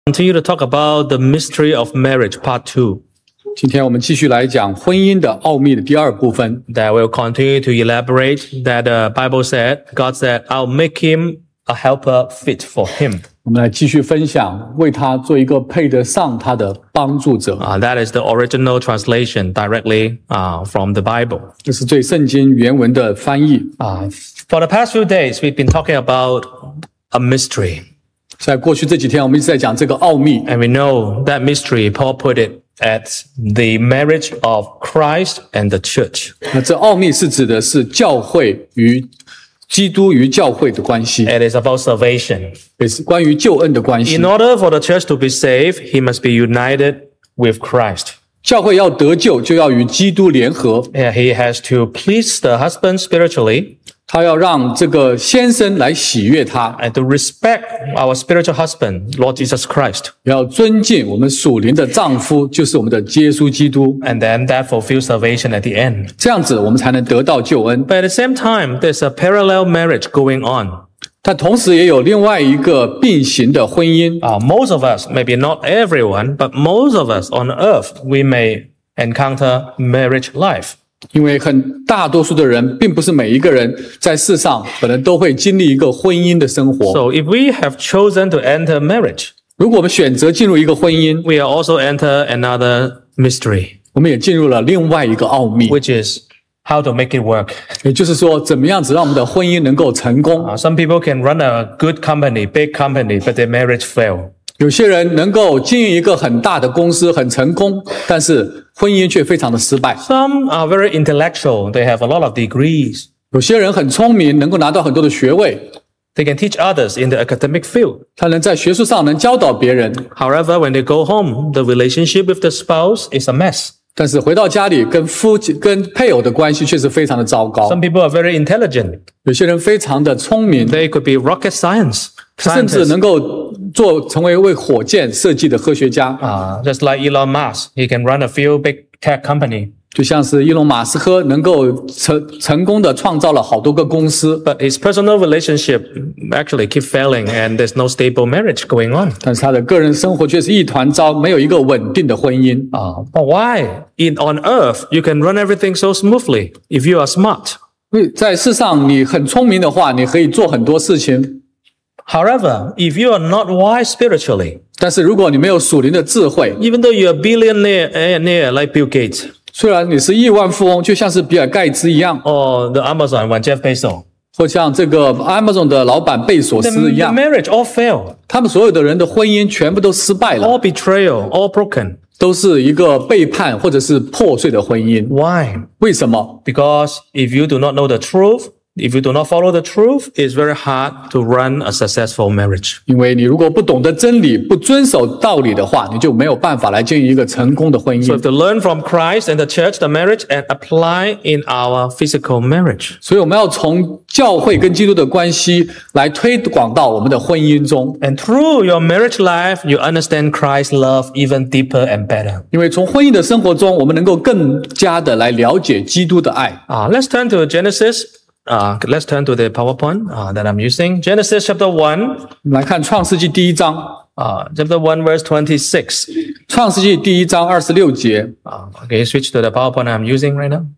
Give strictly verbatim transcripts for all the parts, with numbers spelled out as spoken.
Continue to talk about the mystery of marriage, part two. 今天我们继续来讲婚姻的奥秘的第二部分。 That will continue to elaborate that the Bible said, God said, I'll make him a helper fit for him. 我们来继续分享，为他做一个配得上他的帮助者。 Uh, that is the original translation directly uh, from the Bible. 这是对圣经原文的翻译。 Uh, for the past few days, we've been talking about a mystery. 在过去这几天，我们一直在讲这个奥秘。 And we know that mystery, Paul put it at the marriage of Christ and the church. 那这奥秘是指的是教会与基督与教会的关系， It is about salvation. 也是关于救恩的关系 In。order for the church to be saved, he must be united with Christ. 教会要得救，就要与基督联合。 Yeah, he has to please the husband spiritually 他要让这个先生来喜悦他， and to respect our spiritual husband, Lord Jesus Christ. 要尊敬我们属灵的丈夫，就是我们的耶稣基督。 And then that fulfills salvation at the end. 这样子，我们才能得到救恩。 But at the same time, there's a parallel marriage going on. 但同时也有另外一个并行的婚姻。 Uh, most of us, maybe not everyone, but most of us on earth, we may encounter marriage life. 因为很大多数的人，并不是每一个人在世上可能都会经历一个婚姻的生活。 So if we have chosen to enter marriage, 如果我们选择进入一个婚姻， we are also enter another mystery, 我们也进入了另外一个奥秘， which is how to make it work. 也就是说，怎么样子让我们的婚姻能够成功。 Uh, some people can run a good company, big company, but their marriage fail. 有些人能够经营一个很大的公司，很成功，但是婚姻却非常的失败。 Some are very intellectual. They have a lot of degrees. 有些人很聪明，能够拿到很多的学位， They can teach others in the academic field. 他能在学术上能教导别人， However, when they go home, the relationship with the spouse is a mess. 但是回到家里跟夫妻跟配偶的关系却是非常的糟糕。 Some people are very intelligent. 有些人非常的聪明， They could be rocket science 甚至 scientists. 能够做成为为火箭设计的科学家， Uh, just like Elon Musk, he can run a few big tech company. 就像是伊隆马斯克能够成成功的创造了好多个公司， But his personal relationship actually keep failing and there's no stable marriage going on. 但是他的个人生活却是一团糟，没有一个稳定的婚姻。 Uh, but why? In, on earth, you can run everything so smoothly if you are smart. 因为在世上，你很聪明的话，你可以做很多事情。 However, if you are not wise spiritually, 但是如果你没有属灵的智慧， even though you're a billionaire eh, like Bill Gates 虽然你是亿万富翁，就像是比尔盖茨一样， or the Amazon one, Jeff Bezos, 或像这个 Amazon 的老板贝索 the, 斯一 the 样， marriage all fail, 他们所有的人的婚姻全部都失败了， all betrayal, all broken. 都是一个背叛或者是破碎的婚姻。 Why? 为什么？ Because if you do not know the truth, if you do not follow the truth, it's very hard to run a successful marriage. 因为你如果不懂得真理，不遵守道理的话，你就没有办法来经营一个成功的婚 So we 姻。 have to learn from Christ and the church, the marriage, and apply in our physical marriage. 所以我们要从教会跟基督的关系来推广到我们的婚姻中， And through your marriage life, you understand Christ's love even deeper and better. 因为从婚姻的生活中，我们能够更加的来了解基督的爱。 Uh, let's turn to Genesis. Uh, let's turn to the PowerPoint uh, that I'm using. Genesis chapter one, 我们来看创世纪第一章， uh, chapter one, verse twenty-six. 创世纪第一章二十六节。 Uh, okay, switch to the PowerPoint I'm using right now.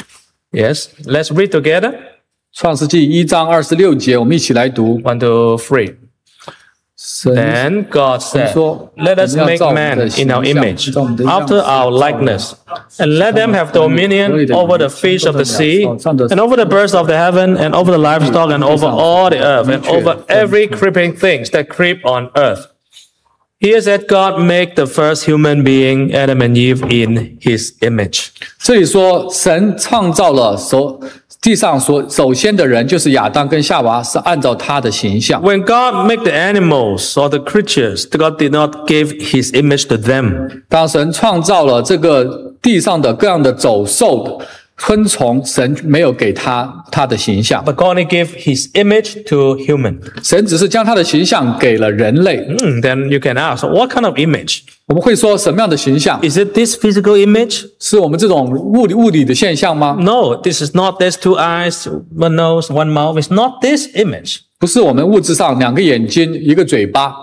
Yes, let's read together. 创世纪一章二十六节，我们一起来读。 One, two, three. 神 Then God said, 说 Let us 我们要 make 照我们 man 的 in 形 our 象 image, 照我们的样式 after our likeness, and let them have dominion over the fish of the sea, and over the birds of the heaven, and over the livestock, and over all the earth, and over every creeping thing that creep on earth. Here said God make the first human being, Adam and Eve, in his image. 这里说，神创造了首地上所首先的人，就是亚当跟夏娃，是按照他的形象。 When God made the animals or the creatures, God did not give his image to them. 当神创造了这个地上的各样的走兽的昆虫，神没有给他他的形象， But God only gave his image to human. 神只是将他的形象给了人类。 Hmm, then you can ask, what kind of image? 我们会说什么样的形象？ Is it this physical image? 是我们这种物理物理的现象吗？ No, this is not. There's two eyes, one nose, one mouth. It's not this image. 不是我们物质上两个眼睛一个嘴巴，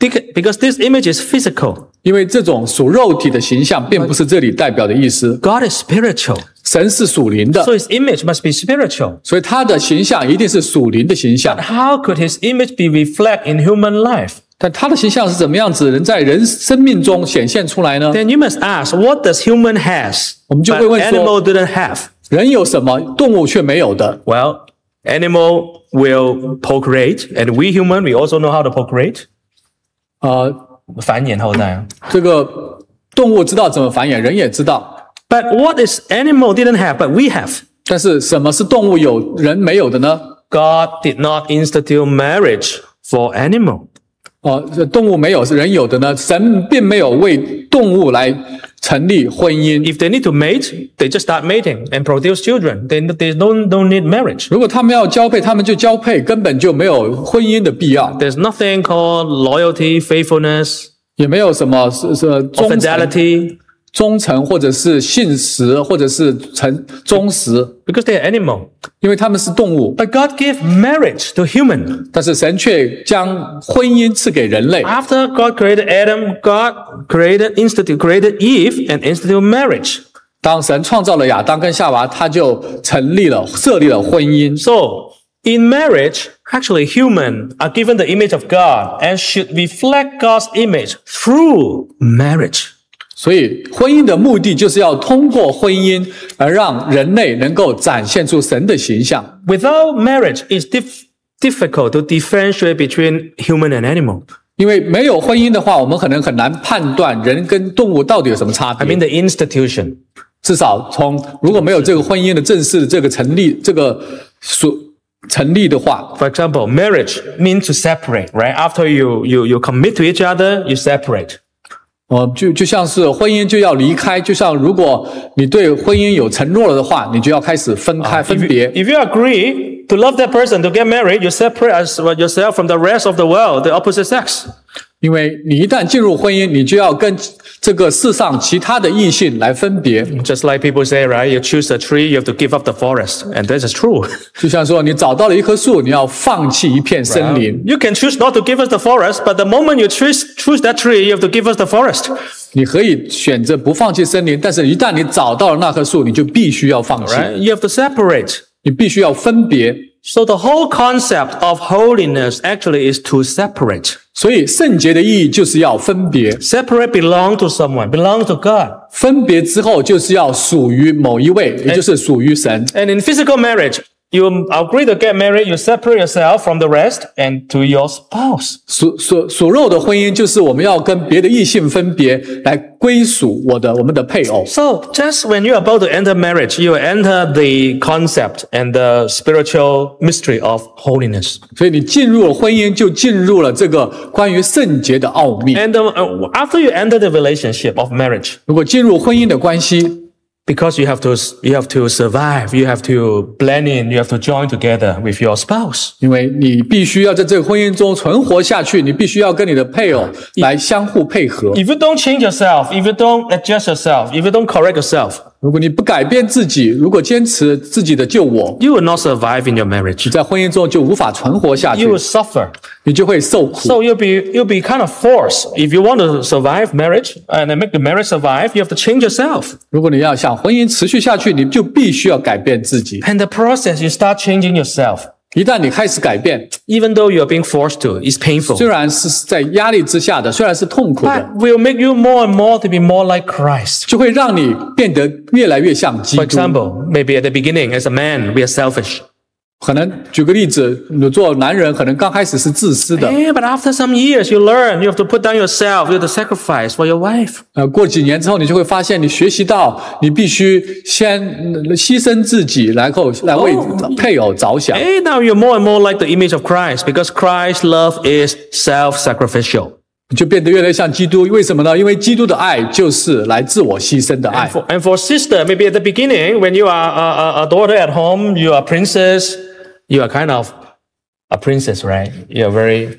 Because this image is physical. 因为这种属肉体的形象并不是这里代表的意思。 God is spiritual. 神是属灵的， So his image must be spiritual. 所以他的形象一定是属灵的形象。 How could his image be reflected in human life? 但他的形象是怎么样子，能在人生命中显现出来呢？ Then you must ask, what does human has, 我们就 but 会问说， animal didn't have? 人有什么，动物却没有的？ Well, animal will procreate, and we human, we also know how to procreate. 呃， 繁衍后代。 这个动物知道怎么繁衍，人也知道。 But what is animal didn't have, but we have? 但是什么是动物有人没有的呢？ God did not institute marriage for animal. 哦，这动物没有是人有的呢？神并没有为动物来成立婚姻。 If they need to mate, they just start mating and produce children. They, they don't, don't need marriage. 如果他们要交配，他们就交配，根本就没有婚姻的必要， There's nothing called loyalty, faithfulness, 也没有什么是是 or 忠诚、 fidelity, 忠诚或者是信实，或者是诚忠实， because they are animal. 因为他们是动物。 But God gave marriage to human. 但是神却将婚姻赐给人类。 After God created Adam, God created, institute, created Eve and instituted marriage. 当神创造了亚当跟夏娃，他就成立了、设立了婚姻。 So, in marriage, actually human are given the image of God and should reflect God's image through marriage. 所以，婚姻的目的就是要通过婚姻而让人类能够展现出神的形象。 Without marriage, it's dif- difficult to differentiate between human and animal. 因为没有婚姻的话，我们可能很难判断人跟动物到底有什么差 I 别。 mean the institution. 至少从如果没有这个婚姻的正式的这个成立，这个所成立的话， For example, marriage means to separate, right? After you, you, you commit to each other, you separate. 呃，就就像是婚姻就要离开，就像如果你对婚姻有承诺了的话，你就要开始分开、分 If you, 别。 if you agree to love that person, to get married, you separate as- yourself from the rest of the world, the opposite sex. 因为你一旦进入婚姻，你就要跟这个世上其他的异性来分别。 Just like people say, right? You choose a tree, you have to give up the forest. And this is true. 就像说，你找到了一棵树，你要放弃一片森林。 You can choose not to give us the forest, but the moment you choose, choose that tree, you have to give us the forest. 你可以选择不放弃森林，但是一旦你找到了那棵树，你就必须要放弃， Right? You have to separate. 你必须要分别。 So the whole concept of holiness actually is to separate. 所以圣洁的意义就是要分别， Separate belong to someone, belong to God. 分别之后就是要属于某一位，也就是属于神。 And in physical marriage, you agree to get married, you separate yourself from the rest and to your spouse. 属属属肉的婚姻就是我们要跟别的异性分别，来归属我的我们的配偶。 So just when you're about to enter marriage, you enter the concept and the spiritual mystery of holiness. 所以你进入了婚姻，就进入了这个关于圣洁的奥秘。 And uh, after you enter the relationship of marriage, 如果进入婚姻的关系， because you have to you have to survive, you have to blend in, you have to join together with your spouse. 因为你必须要在这个婚姻中存活下去，你必须要跟你的配偶来相互配合。 If you don't change yourself, if you don't adjust yourself, if you don't correct yourself, 如果你不改变自己，如果坚持自己的救我， you will not survive in your marriage. 你在婚姻中就无法存活下去 You，will suffer. 你就会受苦。 So you'll be you'll be kind of forced. If you want to survive marriage and make the marriage survive, you have to change yourself. 如果你要想婚姻持续下去，你就必须要改变自己。 And the process, you start changing yourself. 一旦你开始改变， Even though you are being forced to, it's painful. 虽然是在压力之下的，虽然是痛苦的， But will make you more and more to be more like Christ. 就会让你变得越来越像基 For 督。 example, maybe at the beginning, as a man, we are selfish. 可能举个例子，你做男人可能刚开始是自私的， Yeah, but after some years, you learn you have to put down yourself, you have to sacrifice for your wife. 呃，过几年之后，你就会发现，你学习到你必须先呃牺牲自己，然后来为配偶着想。 Hey, now you're more and more like the image of Christ because Christ's love is self-sacrificial. 你就变得越来越像基督，为什么呢？因为基督的爱就是来自我牺牲的爱。 For, and for sister, maybe at the beginning, when you are a, a, a daughter at home, you are a princess, you are kind of a princess, right? You are very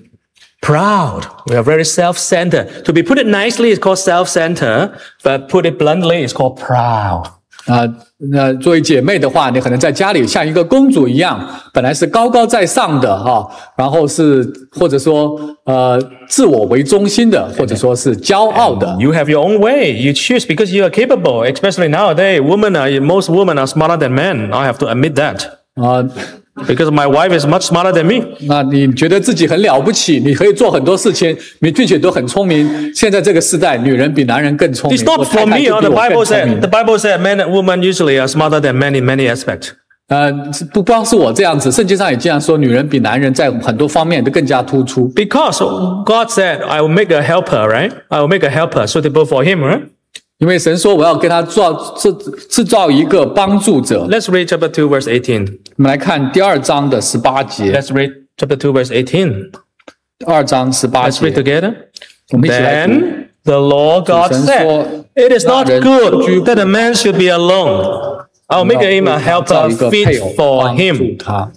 proud. We are very self-centered. To be put it nicely, it's called self-centered, but put it bluntly, it's called proud. 啊，那作为姐妹的话，你可能在家里像一个公主一样，本来是高高在上的哈，然后是或者说呃自我为中心的，或者说是骄傲的。 You have your own way. You choose because you are capable. Especially nowadays, women are most women are smarter than men. I have to admit that. 啊。 Because my wife is much smarter than me. 那你觉得自己很了不起，你可以做很多事情，你并且都很聪明。现在这个时代，女人比男人更聪明。 It's not for me. The Bible said the Bible said men and women usually are smarter than men in many aspects. 呃，不光是我这样子，圣经上也这样说，女人比男人在很多方面都更加突出。 Because God said, "I will make a helper, right? I will make a helper suitable for him, right?" 因为神说我要给他造制制造一个帮助者。 Let's read chapter two, verse eighteen. 我们来看第二章的十八节。 Let's read chapter two, verse eighteen. 二章十八节。 Let's read together. 我们一起来读。 Then the Lord God said, "It is not good that a man should be alone. I'll make him a helper fit for him."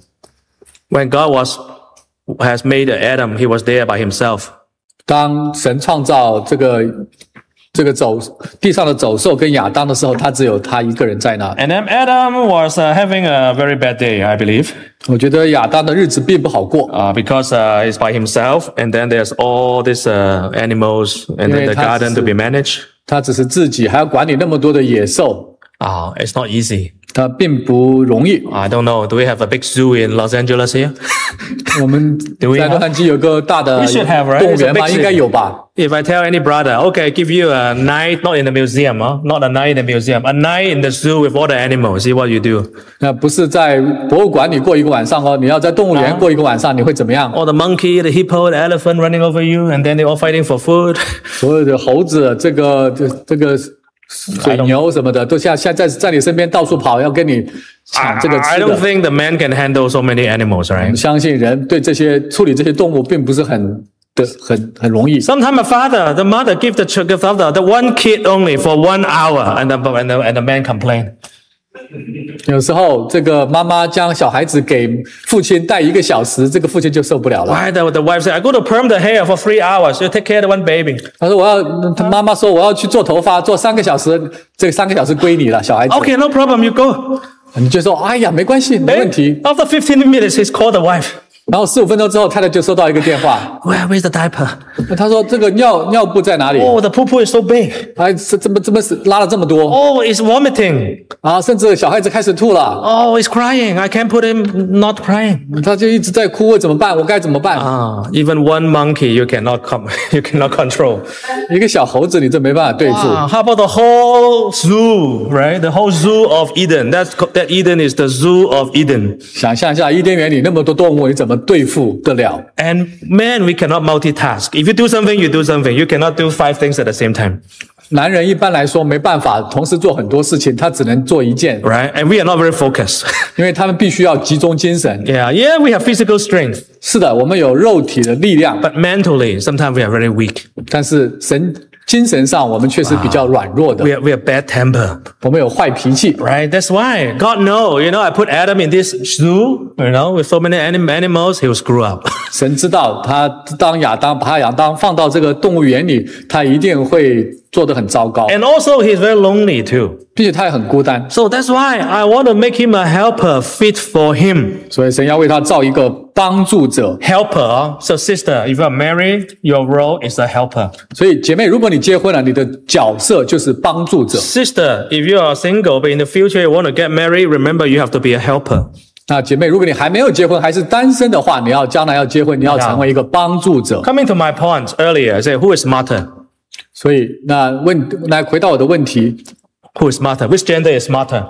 When God was has made Adam, he was there by himself. 当神创造这个。这个走地上的走兽跟亚当的时候，他只有他一个人在那。 And then Adam was uh, having a very bad day, I believe. 我觉得亚当的日子并不好过。 Uh, because uh, he's by himself, and then there's all these uh, animals, and then the garden to be managed. 他只是自己，还要管理那么多的野兽。 Ah, it's not easy. 它并不容易。 I don't know. Do we have a big zoo in Los Angeles here? 我们在洛杉矶有个大的 We should have, right? 动物园吧？应该有吧。 If I tell any brother, okay, I give you a night, not in the museum, huh? Not a night in the museum, a night in the zoo with all the animals. See what you do. 那不是在博物馆里过一个晚上哦，你要在动物园过一个晚上，你会怎么样？ All the monkey, the hippo, the elephant running over you, and then they all fighting for food. 所有的猴子，这个这这个水牛什么的，都像现在在你身边到处跑，要跟你抢这个吃的。 I don't think the man can handle so many animals, right? 相信人对这些处理这些动物并不是很。的很很容易。 Sometimes a father, the mother give the the father the one kid only for one hour, and the and the, and the man complain. 有时候这个妈妈将小孩子给父亲带一个小时，这个父亲就受不了了。 Why the the wife said, "I go to perm the hair for three hours. You take care of one baby." 他说我要，他妈妈说我要去做头发，做三个小时，这个三个小时归你了，小孩子。 Okay, no problem. You go. 你就说，哎呀，没关系，没问题。 After fifteen minutes, he's called the wife. 然后十五分钟之后，太太就收到一个电话。 Where where's the diaper? 他说这个尿尿布在哪里？ Oh, the poo poo is so big. 哎，怎么怎么拉了这么多？ Oh, it's vomiting. 啊，甚至小孩子开始吐了。 Oh, he's crying. I can't put him not crying. 他就一直在哭，怎么办？我该怎么办？ Ah, even one monkey you cannot come, you cannot control. 一个小猴子你这没办法对付。 Ah, how about the whole zoo, right? The whole zoo of Eden. That's that Eden is the zoo of Eden. 想象一下，伊甸园里那么多动物，你怎么对付得了？ And man, we cannot multitask. If you do something, you do something. You cannot do five things at the same time. 男人一般来说没办法同时做很多事情，他只能做一件。 Right? And we are not very focused. 因为他们必须要集中精神。 Yeah, yeah, we have physical strength. 是的，我们有肉体的力量， But mentally, sometimes we are very weak. 但是神精神上我们确实比较软弱的。 We are, we are bad temper. 我们有坏脾气。 Right? That's why God know. You know, I put Adam in this zoo, you know, with so many anim- animals, he will screw up. 神知道他当亚当把亚当放到这个动物园里，他一定会做得很糟糕。 And also, he's very lonely too. 并且他也很孤单。 So that's why I want to make him a helper fit for him. 所以神要为他造一个帮助者。 Helper. So sister, if you are married, your role is a helper. 所以姐妹，如果你结婚了，你的角色就是帮助者。 Sister, if you are single, but in the future you want to get married, remember you have to be a helper. 那姐妹，如果你还没有结婚，还是单身的话，你要将来要结婚，你要成为一个帮助者。 Coming to my point earlier, I said, who is smarter? 所以，那问来回到我的问题 Who is smarter? Which gender is smarter?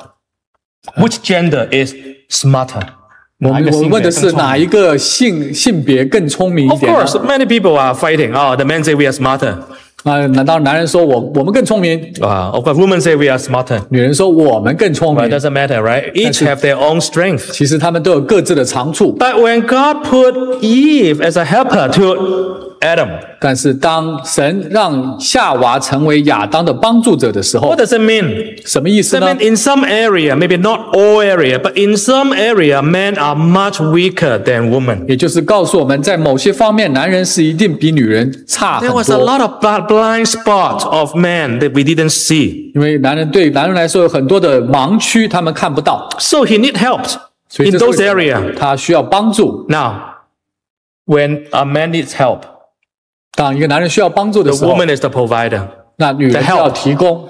Which gender is smarter? 我们我问的是哪一个性性别更聪明一 Of 点呢？ course, many people are fighting. Oh, the men say we are smarter. 啊，难道男人说我我们更聪明？ Uh, of course, women say we are smarter. 女人说我们更聪 But 明 it？doesn't matter, right? Each have their own strength. 其实他们都有各自的长处。 But when God put Eve as a helper to Adam. 但是当神让夏娃成为亚当的帮助者的时候 What does it mean? 什么意思 That 呢 means in some area, maybe not all area, but in some area, men are much weaker than women. 也就是告诉我们在某些方面男人是一定比女人差很 There was a 多 lot of bl- blind spots of men that we didn't see. 因为男人对男人来说有很多的盲区他们看不到 So he need help 所以 in 这是为 those 什么 areas. 他需要帮助 Now, when a man needs help, 当一个男人需要帮助的 the 时候 woman is the provider. 那女人 the 就要 help 提供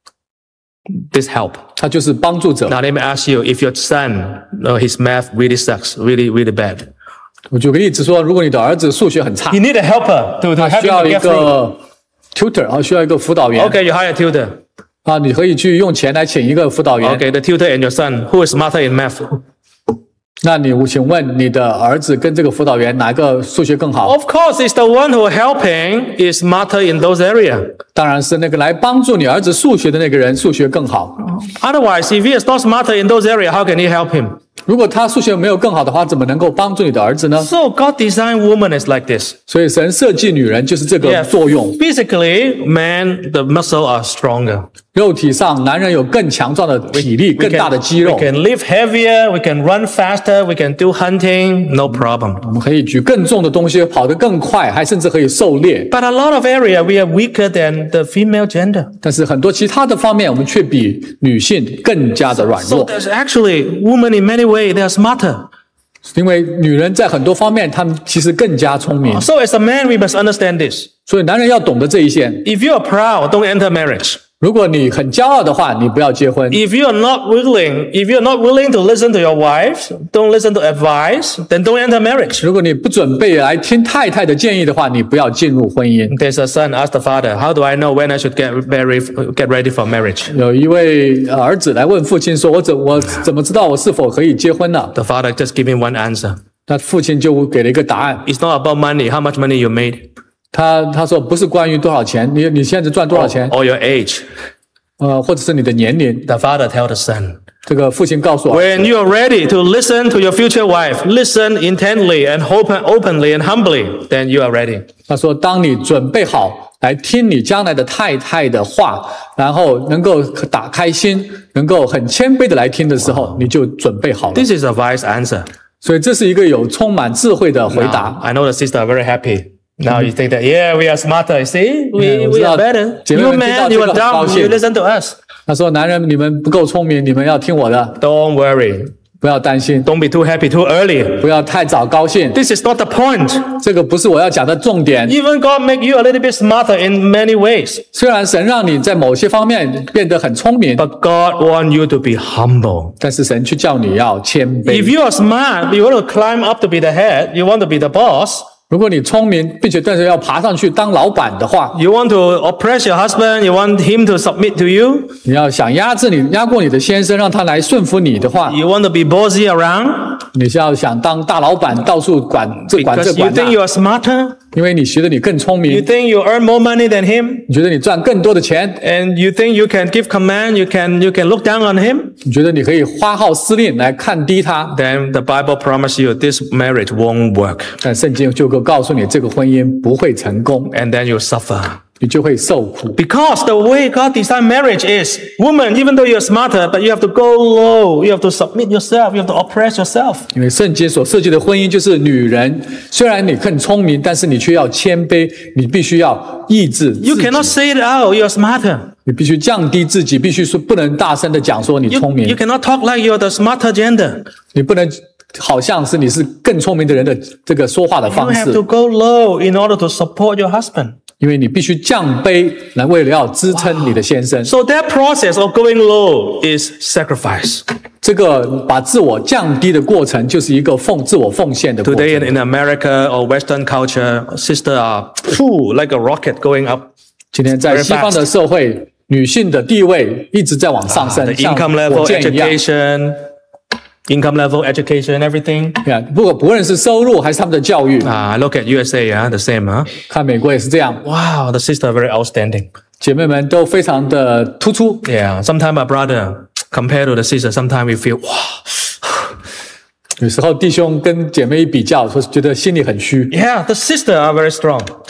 This help. 她就是帮助者 Now let me ask you, if your son, uh, his math really sucks, really, really bad, 我举个例子说如果你的儿子数学很差 you need a helper to, to 他 help 需 him 要 to 一 get through. 个 tutor 啊需要一个辅导员 Okay, you hire a tutor. 啊你可以去用钱来请一个辅导员 Okay, the tutor and your son, who is smarter in math? 那你请问你的儿子跟这个辅导员哪个数学更好 Of course, it's the one who helping is smarter in those areas. 当然是那个来帮助你儿子数学的那个人数学更好 Otherwise, if he is not smarter in those areas, how can he help him? 如果他数学没有更好的话怎么能够帮助你的儿子呢 So God designed woman is like this. 所以神设计女人就是这个 Yeah, 作用 physically, man, the muscle are stronger. 肉体上男人有更强壮的体力 We 更大的 can, 肌肉 we can lift heavier, we can run faster, we can do hunting, no problem. 我们可以举更重的东西跑得更快还甚至可以狩猎 But a lot of area we are weaker than the female gender. 但是很多其他的方面我们却比女性更加的软 So 弱 there's actually women in many ways, they are smarter. 因为女人在很多方面她们其实更加聪明 So as a man, we must understand this. 所以男人要懂得这一些 If you are proud, don't enter marriage. 如果你很骄傲的话你不要结婚 If you are not willing, if you are not willing to listen to your wife, don't listen to advice, then don't enter marriage. 如果你不准备来听太太的建议的话你不要进入婚姻 There's a son asked the father, how do I know when I should get married, get ready for marriage? 有一位呃儿子来问父亲说我怎我怎么知道我是否可以结婚呢 The father just gave him one answer. 那父亲就给了一个答案 It's not about money, how much money you made, 他他说不是关于多少钱你你现在赚多少钱 or your age. 呃或者是你的年龄 The father tell the son, 这个父亲告诉我 when you are ready to listen to your future wife, listen intently and open, openly and humbly, then you are ready. 他说当你准备好来听你将来的太太的话然后能够打开心能够很谦卑的来听的时候你就准备好了 This is a wise answer. 所以这是一个有充满智慧的回答 Now, I know the sister are very happy. Now you think that, yeah, we are smarter. You see, we, Yeah, we are 我知道， better. 姐妹 You 们听到 man, 这 you 个 are 很高 dumb. 兴。 You listen to us. 他说男人你们不够聪明你们要听我的 Don't worry. 不要担心 Don't be too happy too early. 不要太早高兴 This is not the point. 这个不是我要讲的重点 Even God make you a little bit smarter in many ways. 虽然神让你在某些方面变得很聪明 But God want you to be humble. 但是神却叫你要谦 If 卑 you are smart, you want to climb up to be the head. You want to be the boss. 如果你聪明并且但是要爬上去当老板的话 You want to oppress your husband. You want him to submit to you. 你要想压制你压过你的先生让他来顺服你的话 You want to be bossy around 你是要想当大老板到处管这管这 because you 管 think 那 you are smarter. 因为你觉得你更聪 You 明 think you earn more money than him. 你觉得你赚更多的钱 And you think you can give command. You can you can look down on him. 你觉得你可以发号施令来看低他 Then the Bible promises you this marriage won't work. 但圣经就告诉你这个婚姻不会成功 And then you suffer. 你就会受苦 Because the way God designed marriage is, woman, even though you're smarter, but you have to go low. You have to submit yourself. You have to oppress yourself. 因为圣经所设计的婚姻就是女人虽然你更聪明但是你却要谦卑你必须要抑制 You 自己 cannot say it out. You're smarter. 你必须降低自己必须说不能大声的讲说你 You, 聪明 you cannot talk like you're the smarter gender. 你不能好像是你是更聪明的人的这个说话的 You 方 have 式 to go low in order to support your husband. 因为你必须降卑来为了要支撑你的先生 So that process of going low is sacrifice. 这个把自我降低的过程就是一个奉自我奉献的过 Today 程 in, in America or Western culture, sisters are phew, like a rocket going up. 今天在西方的社会女性的地位一直在往上升 The 像 income 火 level, 箭一样 education, income level, education, everything. 对啊不过不论是收入还是他们的教育 Ah, look at U S A, yeah, the same, huh? 看美国也是这样 Wow, the sisters are very outstanding. 姐妹们都非常的突出 Yeah, sometimes my brother, compared to the sister, sometimes we feel, wow. 有时候弟兄跟姐妹一比较说觉得心里很虚 Yeah, the sisters are very strong.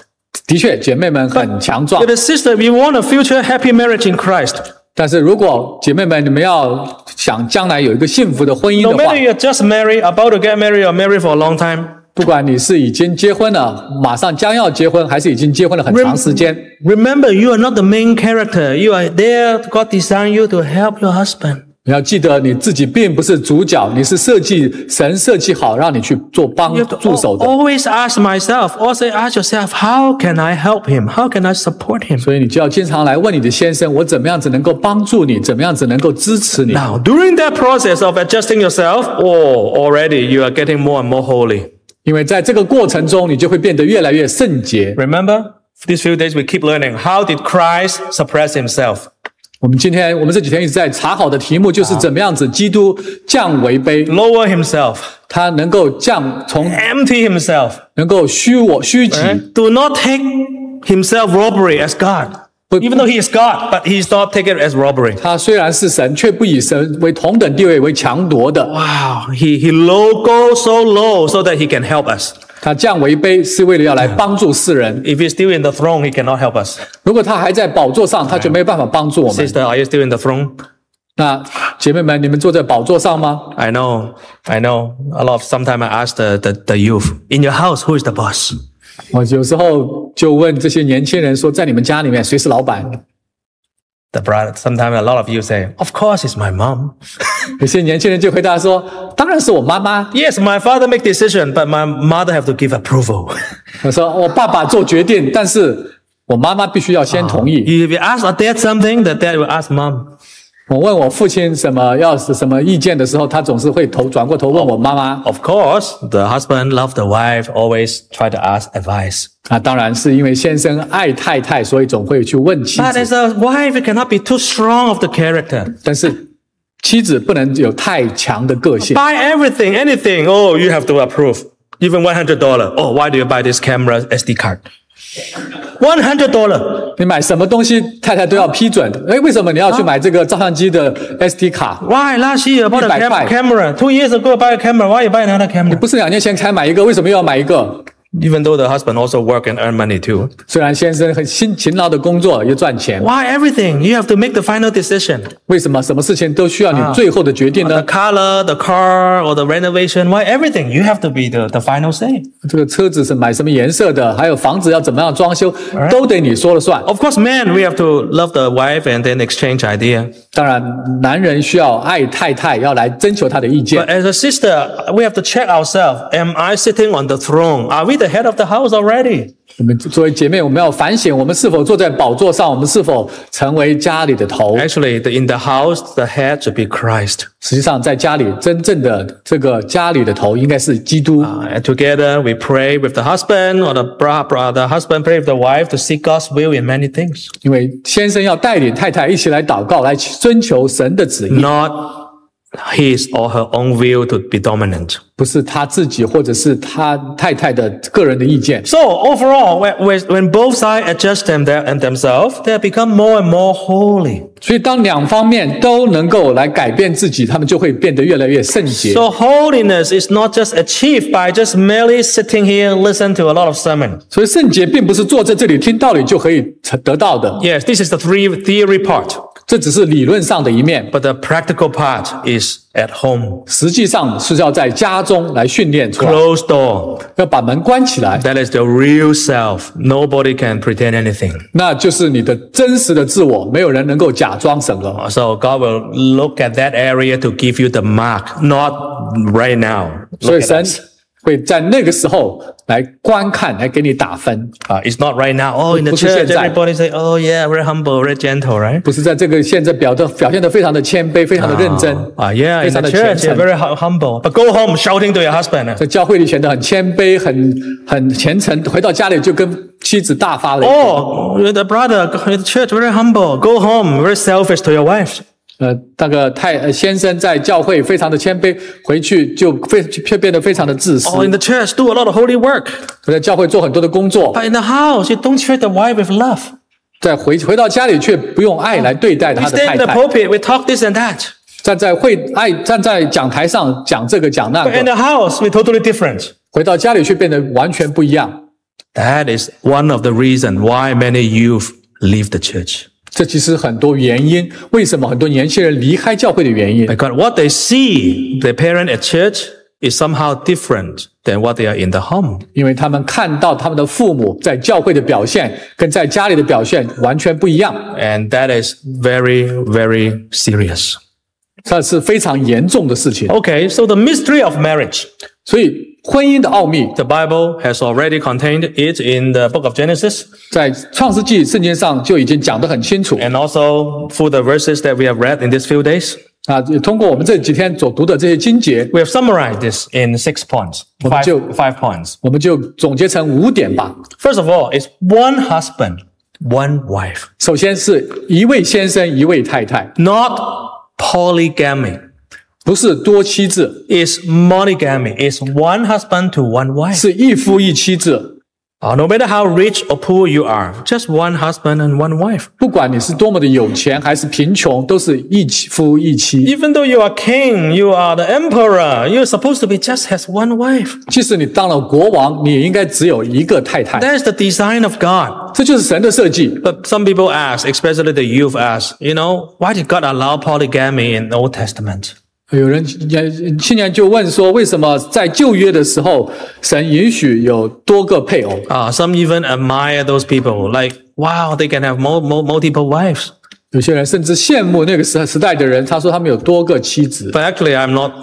的确，姐妹们很强壮。 If a sister, we want a future happy marriage in Christ. 但是如果姐妹们你们要想将来有一个幸福的婚姻 No 的话， matter you're just married, about to get married, or married for a long time. 不管你是已经结婚了，马上将要结婚，还是已经结婚了很长时间， Remember, you are not the main character. You are there. God designed you to help your husband. 你要记得你自己并不是主角，你是设计神设计好让你去做帮 You have to 助手的。 always ask myself, also ask yourself, how can I help him? How can I support him? 所以你就要经常来问你的先生，我怎么样子能够帮助你，怎么样子能够支持你。 Now, during that process of adjusting yourself, oh, already you are getting more and more holy. 因为在这个过程中，你就会变得越来越圣洁。 Remember, these few days we keep learning, how did Christ suppress himself? 我们今天，我们这几天一直在查考的题目就是怎么样子基督降为卑， Lower himself, 他能够降从 empty himself, 能够虚我虚己， right? Do not take himself robbery as God. Even though he is God, but he's not taken as robbery. 他虽然是神，却不以神为同等地位为强夺的。 Wow, he, he low go so low so that he can help us. 他降为卑是为了要来帮助世人。 If he's still in the throne, he cannot help us. 如果他还在宝座上，他就没有办法帮助我们。 Sister, are you still in the throne? 那姐妹们，你们坐在宝座上吗？ I know, I know. A lot of sometimes I ask the, the, the youth, in your house, who is the boss? 我有时候就问这些年轻人说，在你们家里面谁是老板？ The brother, sometimes a lot of you say, of course it's my mom. 有些年轻人就回答说，当然是我妈妈。 Yes, my father make decision, but my mother have to give approval. 我说我爸爸做决定，但是我妈妈必须要先同意。 If you ask a dad something, the dad will ask mom. 我问我父亲什么要是什么意见的时候，他总是会头转过头问我妈妈。 Of course, the husband love the wife, always try to ask advice. 啊，当然是因为先生爱太太，所以总会去问妻 But 子。 as a wife, you cannot be too strong of the character. 但是妻子不能有太强的个性。 Buy everything, anything. Oh, you have to approve. Even one hundred dollars. Oh, why do you buy this camera S D card? one hundred dollars. 你买什么东西，太太都要批准。哎，为什么你要去买这个照相机的 S D 卡？ Why last year you bought a 一百 cam- 块。 camera? Two years ago, buy a camera. Why you buy another camera? 不是两年前才买一个，为什么又要买一个？ Even though the husband also work and earn money too. 虽然先生很辛勤劳的工作又赚钱， Why everything? You have to make the final decision. 为什么什么事情都需要你最后的决定 The 呢？ color, the car, or the renovation. Why everything? You have to be the, the final say. 这个车子是买什么颜色的，还有房子要怎么样装修，都得你说了算。 Of course, men, we have to love the wife and then exchange idea. 当然，男人需要爱太太，要来征求她的意见 But。as a sister, we have to check ourselves. Am I sitting on the throne? Are we the head of the house already? 我们作为姐妹，我们要反省，我们是否坐在宝座上，我们是否成为家里的头？ Actually, the, in the house, the head should be Christ. 实际上，在家里真正的这个家里的头应该是基督。 Uh, and together, we pray with the husband or the bra, bra, the husband pray with the wife to seek God's will in many things. 因为先生要带领太太一起来祷告，来追求神的旨意， Not his or her own will to be dominant. 不是他自己或者是他太太的个人的意见。 So overall, when, when, when both sides adjust them there and themselves, they become more and more holy. 所以，当两方面都能够来改变自己，他们就会变得越来越圣洁。 So holiness is not just achieved by just merely sitting here, listen to a lot of sermon. 所以，圣洁并不是坐在这里听道理就可以得到的， Yes, this is the three theory part, 这只是理论上的一面。 but the practical part is at home. 实际上是要在家中来训练出来， Closed door. 要把门关起来， That is the real self. Nobody can pretend anything. 那就是你的真实的自我，没有人能够假装什么。 So God will look at that area to give you the mark, not right now. 所以 Look at 神 us. 会在那个时候来观看，来给你打分， Uh, it's not right now. Oh, in the 不是 church, 现在。 everybody say, oh yeah, very humble, very gentle, right? 不是在这个现在表的表现得非常的谦卑，非常的认真， Ah, yeah, 非 in 常 the 的虔 church, you're 诚。 very hu- humble. But go home shouting to your husband. 在教会里显得很谦卑，很很虔诚，回到家里就跟妻子大发雷霆。 Oh, you're the brother, in the church, very humble. Go home, very selfish to your wife. 呃，那个太呃先生在教会非常的谦卑，回去就非却变得非常的自私。 Oh, in the church, do a lot of holy work. 在教会做很多的工作， But in the house, you don't treat the wife with love. 在回回到家里却不用爱来对待 We 他的 stand 太 in the 太。 pulpit, we talk this and that. 站在会爱站在讲台上讲这个讲那 But in 个， the house, we're totally different. 回到家里却变得完全不一样。 That is one of the reasons why many youth leave the church. 这其实很多原因，为什么很多年轻人离开教会的原因？ Because what they see their parent at church is somehow different than what they are in the home. 因为他们看到他们的父母在教会的表现跟在家里的表现完全不一样， And that is very, very serious. 这是非常严重的事情。 Okay, so the mystery of marriage. 所以婚姻的奥秘， The Bible has already contained it in the book of Genesis. 在创世纪圣经上就已经讲得很清楚。 And also through the verses that we have read in these few days. 啊，通过我们这几天所读的这些经节， We have summarized this in six points. Five, five points. 我们就总结成五点吧。 First of all, it's one husband, one wife. 首先是一位先生一位太太， Not polygamy. 不是多妻制， It's monogamy. It's one husband to one wife. 是一夫一妻制。 Oh, no matter how rich or poor you are, just one husband and one wife. 不管你是多么的有钱还是贫穷，都是一夫一妻。 Even though you are king, you are the emperor, you're supposed to be just has one wife. 即使你当了国王，你也应该只有一个太太。 That's the design of God. 这就是神的设计。 But some people ask, especially the youth ask, you know, why did God allow polygamy in the Old Testament? 有人青年就问说，为什么在旧约的时候，神允许有多个配偶？ Uh, some even admire those people, like, wow, they can have mo- mo- multiple wives. 有些人甚至羡慕那个时时代的人，他说他们有多个妻子。 But actually, I'm not,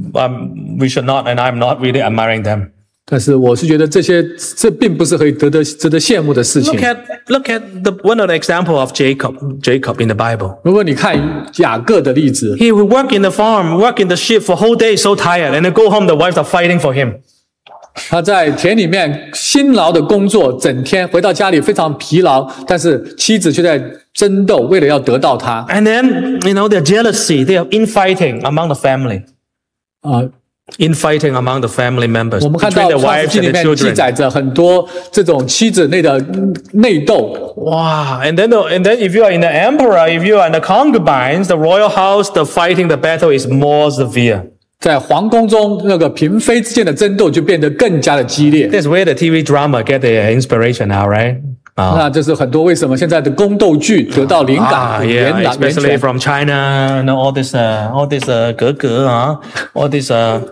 um, we should not, and I'm not really admiring them. 但是我是觉得这些这并不是可以得得值得羡慕的事情 Look。at, look at the, one of the example of Jacob, Jacob in the Bible. 如果你看雅各的例子， He would work in the farm, work in the sheep for whole day, so tired, and then go home, the wives are fighting for him. 他在田里面辛劳的工作，整天回到家里非常疲劳，但是妻子却在争斗，为了要得到他。 And then, you know, there's jealousy, they are infighting among the family. 啊、 Infighting among the family members, 我们看 between 到 the 创世 wives 纪 and 里 the 面记 children. 载着很多这种妻子内的内斗。 Wow. And then, the, and then if you are in the emperor, if you are in the concubines, the royal house, the fighting, the battle is more severe. 在皇宫中，那个嫔妃之间的争斗就变得更加的激烈。 That's where the T V drama get their inspiration now, right? 那这是很多为什么现在的宫斗剧得到灵 Ah, 感、 yeah, 源源 especially 泉。 from China, you know, all this, uh, all this, uh, 格格, uh, all this, uh,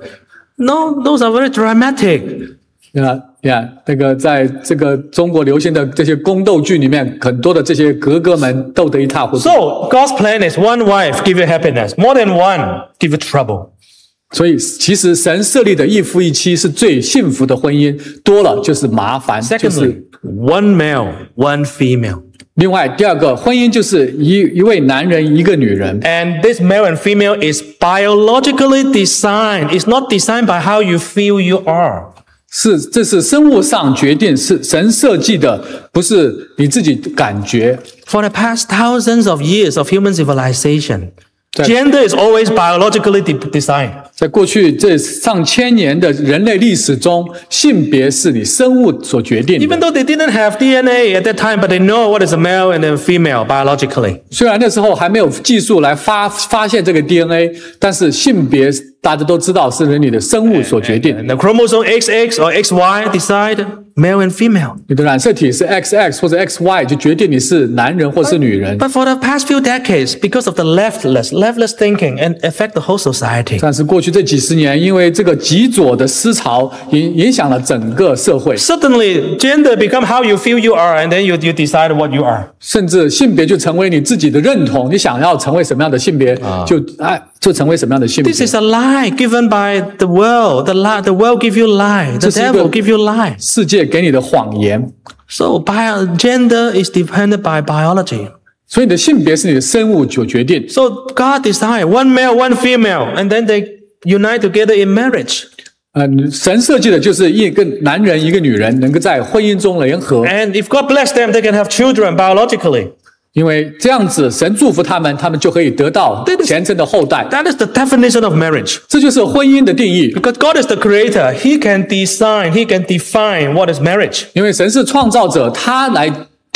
no, those are very dramatic. 啊呀，那个在这个中国流行的这些宫斗剧里面，很多的这些格格们斗得一塌糊涂。 So God's plan is one wife give you happiness, more than one give you trouble. 所以，其实神设立的一夫一妻是最幸福的婚姻，多了就是麻烦。就是 Secondly, one male, one female. 另外第二个，婚姻就是一一位男人一个女人。 And this male and female is biologically designed. It's not designed by how you feel you are. 是，这是生物上决定，是神设计的，不是你自己感觉。 For the past thousands of years of human civilization, That- gender is always biologically de- designed. 在过去这上千年的人类历史中，性别是你生物所决定 Even 的。 though they didn't have D N A at that time, but they know what is a male and a female biologically. 虽然那时候还没有技术来发发现这个 D N A， 但是性别大家都知道是人你的生物所决定。 And the chromosome X X or X Y decide male and female. 你的染色体是 X X 或者 X Y， 就决定你是男人或是女人。 But for the past few decades, because of the leftless, leftless thinking and affect the whole society. 但是过去这几十年，因为这个极左的思潮影影响了整个社会， Suddenly, gender become how you feel you are, and then you, you decide what you are. 甚至性别就成为你自己的认同。你想要成为什么样的性别，就哎就成为什么样的性别。 This is a lie given by the world. The lie, the world give you lie. The 这是一个- devil give you lie. 世界给你的谎言， So bio, gender is dependent by biology. 所以你的性别是你的生物所决定。 So God designed one male, one female, and then they unite together in marriage. 呃，神设计的就是一个男人一个女人能够在婚姻中联合， And if God bless them, they can have children biologically. 因为这样子神祝福他们，他们就可以得到虔诚的后代。 That is the definition of marriage. 这就是婚姻的定义。 Because God is the creator. He can design, He can define what is marriage. 因为神是创造者，他来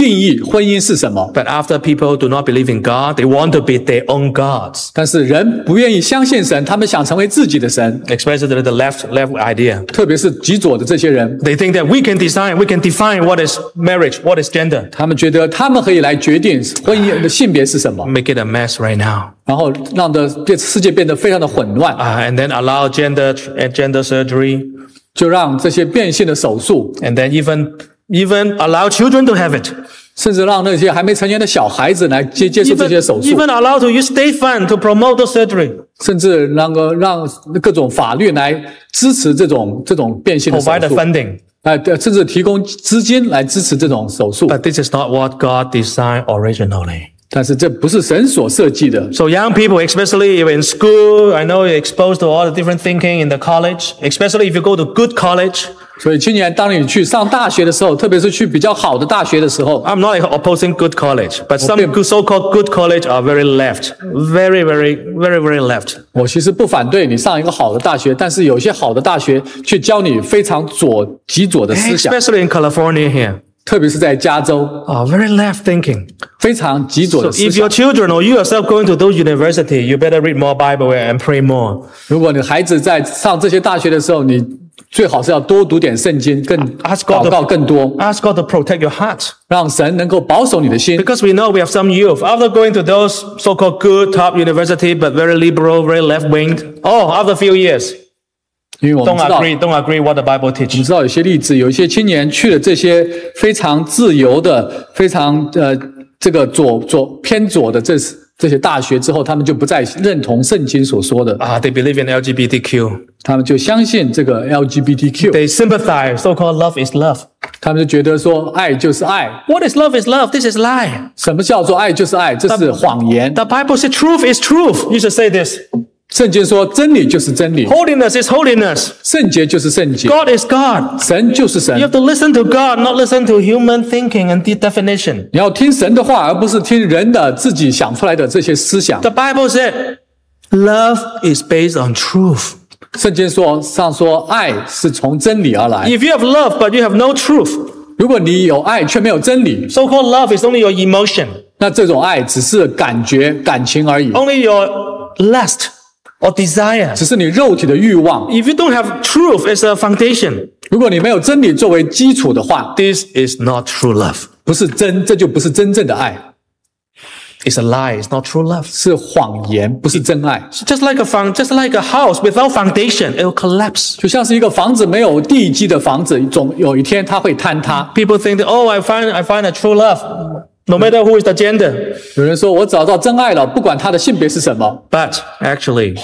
定义婚姻是什么。 But after people do not believe in God, they want to be their own gods. 但是人不愿意相信神，他们想成为自己的神。 Especially the left left idea. 特别是极左的这些人， They think that we can design, we can define what is marriage, what is gender. 他们觉得他们可以来决定婚姻的性别是什么， Make it a mess right now. 然后让的这世界变得非常的混乱， Uh, and then allow gender and gender surgery, 就让这些变性的手术， and then even even allow children to have it. 甚至让那些还没成年的小孩子来接接受这 Even, 些手术， even allow to use state fund to promote the surgery. 甚至让个让各种法律来支持这种这种变性的手 Provide the 术， funding. 哎，对，甚至提供资金来支持这种手术。 But this is not what God designed originally. 但是这不是神所设计的。 So young people, especially if in school, I know you're exposed to all the different thinking in the college, especially if you go to good college. 所以青年，当你去上大学的时候，特别是去比较好的大学的时候， I'm not opposing good college, but some good, so-called good college are very left. Very, very, very, very left. 我其实不反对你上一个好的大学，但是有些好的大学却教你非常左极左的思想， Especially in California here. 特别是在加州， Oh, very left thinking. 非常极左 So 的思 if 想 your。children or you yourself going to those university, you better read more Bible and pray more. 如果你孩子在上这些大学的时候，你最好是要多读点圣经，更 Ask God 祷告 to, 更多， ask God to protect your heart. 让神能够保守你的心。 Because we know we have some youth, after going to those so-called good top university, but very liberal, very left-winged, oh, after a few years, 因为我们 don't 知道， agree, don't agree what the Bible 我们 teaches. 知道有些例子，有一些青年去了这些非常自由的、非常呃这个左左偏左的这这些大学之后，他们就不再认同圣经所说的， Ah, they believe in L G B T Q. 他们就相信这个 L G B T Q， They sympathize, so-called love is love. 他们就觉得说爱就是爱， What is love is love? This is lie. 什么叫做爱就是爱，这是谎言。 The Bible says truth is truth. You should say this. 圣经说真理就是真理， Holiness is holiness. 圣洁就是圣洁， God is God. 神就是 You 神。 have to listen to God, not listen to human thinking and de- definition. 你要听神的话，而不是听人的自己想出来的这些思想。 The Bible said love is based on truth. 圣经说上说爱是从真理而来， If you have love but you have no truth, 如果你有爱却没有真理， so-called love is only your emotion, 那这种爱只是感觉、感情而已， only your lust or desire. 只是你肉体的欲望。 If you don't have truth as a foundation, 如果你没有真理作为基础的话， this is not true love. 不是真，这就不是真正的爱， It's a lie. It's not true love. 是谎言，不是真爱。 It's just like a found, just like a house without foundation, it will collapse. 就像是一个房子没有地基的房子，总有一天它会坍塌。 People think that, oh, I find I find a true love, no matter who is the gender. 有人说我找到真爱了，不管他的性别是什么。 But actually,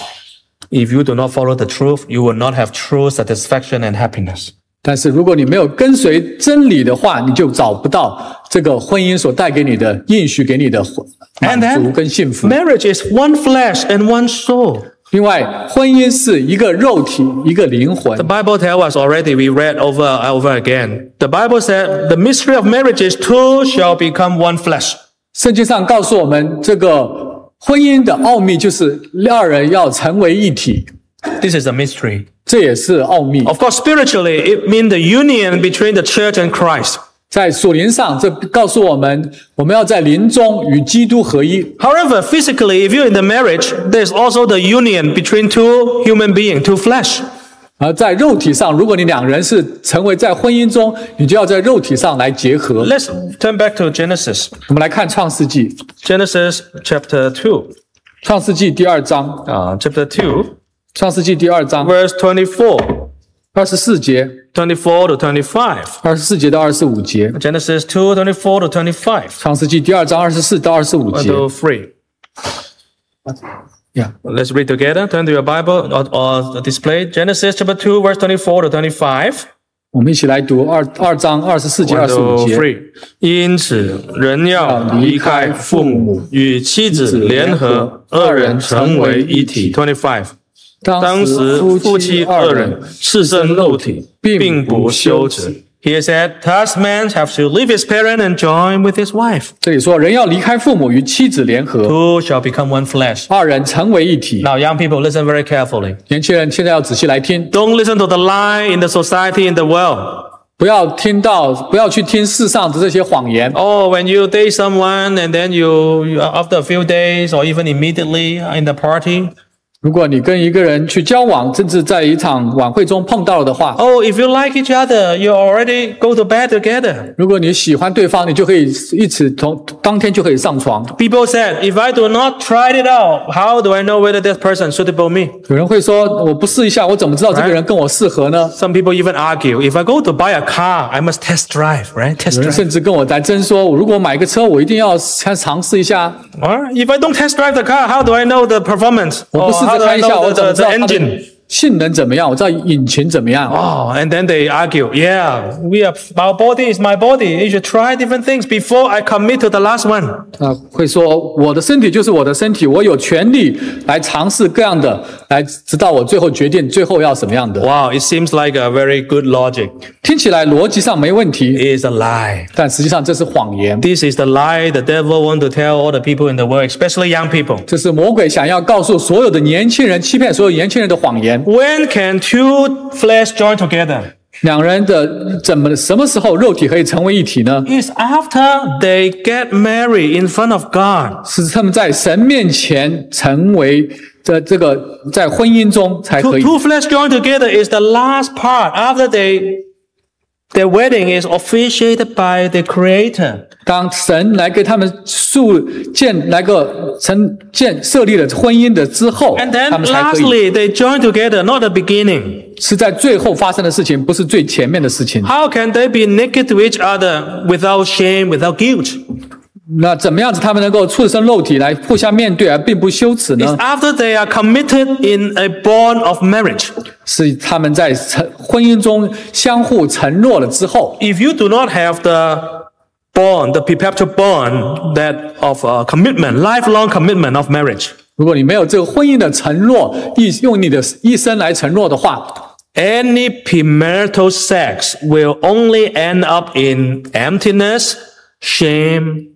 if you do not follow the truth, you will not have true satisfaction and happiness. 但是如果你没有跟随真理的话，你就找不到这个婚姻所带给你的应许给你的 And 满足 then 跟幸福。 marriage is one flesh and one soul. 另外，婚姻是一个肉体，一个灵魂 The。Bible tells us already, we read over and over again. The Bible said the mystery of marriage is two shall become one flesh. 圣经上告诉我们，这个婚姻的奥秘就是二人要成为一体， This is a mystery. 这也是奥秘。 Of course, spiritually, it means the union between the church and Christ. 在属灵上，这告诉我们，我们要在灵中与基督合一。 However, physically, if you're in the marriage, there's also the union between two human beings, two flesh. 而在肉体上，如果你两人是成为在婚姻中，你就要在肉体上来结合。 Let's turn back to Genesis. 我们来看创世纪， Genesis chapter two. 创世纪第二章， Uh, chapter two, 创世纪第二章 verse twenty-four. 二十四节， twenty-four to twenty-five. 二十四节到二十五节， Genesis two, twenty-four to twenty-five. 创世纪第二章二十四到二十五 One 节。 to three. Yeah. Let's read together. Turn to your Bible or, or display. Genesis chapter two, verse twenty-four to twenty-five. 我们一起来读二二章二十四节、 One 二十五 to 节。 three. 因此，人要离开父母，与妻子联合，二人成为一体。twenty-five. 当时夫妻二人赤身露体，并不羞耻。He said, "Thus man have to leave his parent and join with his wife. 这里说，人要离开父母，与妻子联合， Two shall become one flesh." 二人成为一体。 Now, young people, listen very carefully. 年轻人现在要仔细来听， Don't listen to the lie in the society, in the world. 不要听到，不要去听世上的这些谎言。 Oh, when you date someone and then you, you after a few days or even immediately in the party. 如果你跟一个人去交往，甚至在一场晚会中碰到了的话 ，Oh, if you like each other, you already go to bed together. 如果你喜欢对方，你就可以一起同当天就可以上床。 People said, if I do not try it out, how do I know whether this person suitable me? 有人会说，我不试一下，我怎么知道这个人跟我适合呢？ Some people even argue, if I go to buy a car, I must test drive, right? Test 有人 drive. 甚至跟我来争说，如果买个车，我一定要先尝试一下。 Or if I don't test drive the car, how do I know the performance? 我不试 Or how 着 do 开 I 一下， know 我 the, 怎么 the, 知 the 道它的 engine? 性能怎么样？我知道引擎怎么样。 Oh, and then they argue, yeah, we are, our body is my body. You should try different things before I commit to the last one. 啊，会说我的身体就是我的身体，我有权利来尝试各样的，来直到我最后决定最后要什么样的。 Wow, it seems like a very good logic. 听起来逻辑上没问题， It is a lie. 但实际上这是谎言。 This is the lie the devil want to tell all the people in the world, especially young people. 这是魔鬼想要告诉所有的年轻人，欺骗所有年轻人的谎言。 When can two flesh join together? 两人的怎么什么时候肉体可以成为一体呢？ It's after they get married in front of God. 是他们在神面前成为的这个在婚姻中才 Two, 可以。 two flesh join together is the last part after they their wedding is officiated by the Creator. 当神来给他们塑建来个成建设立了婚姻的之后， And then 他们才可以 lastly, they join together, not the beginning. 是在最后发生的事情，不是最前面的事情。 How can they be naked to each other without shame, without guilt? 那怎么样子他们能够赤身肉体来互相面对而并不羞耻 It's 呢？ after they are committed in a bond of marriage. 是他们在承婚姻中相互承诺了之后。 If you do not have the bond, the perpetual bond that of uh, commitment, lifelong commitment of marriage, 如果你没有这个婚姻的承诺，一用你的一生来承诺的话， any premarital sex will only end up in emptiness, shame,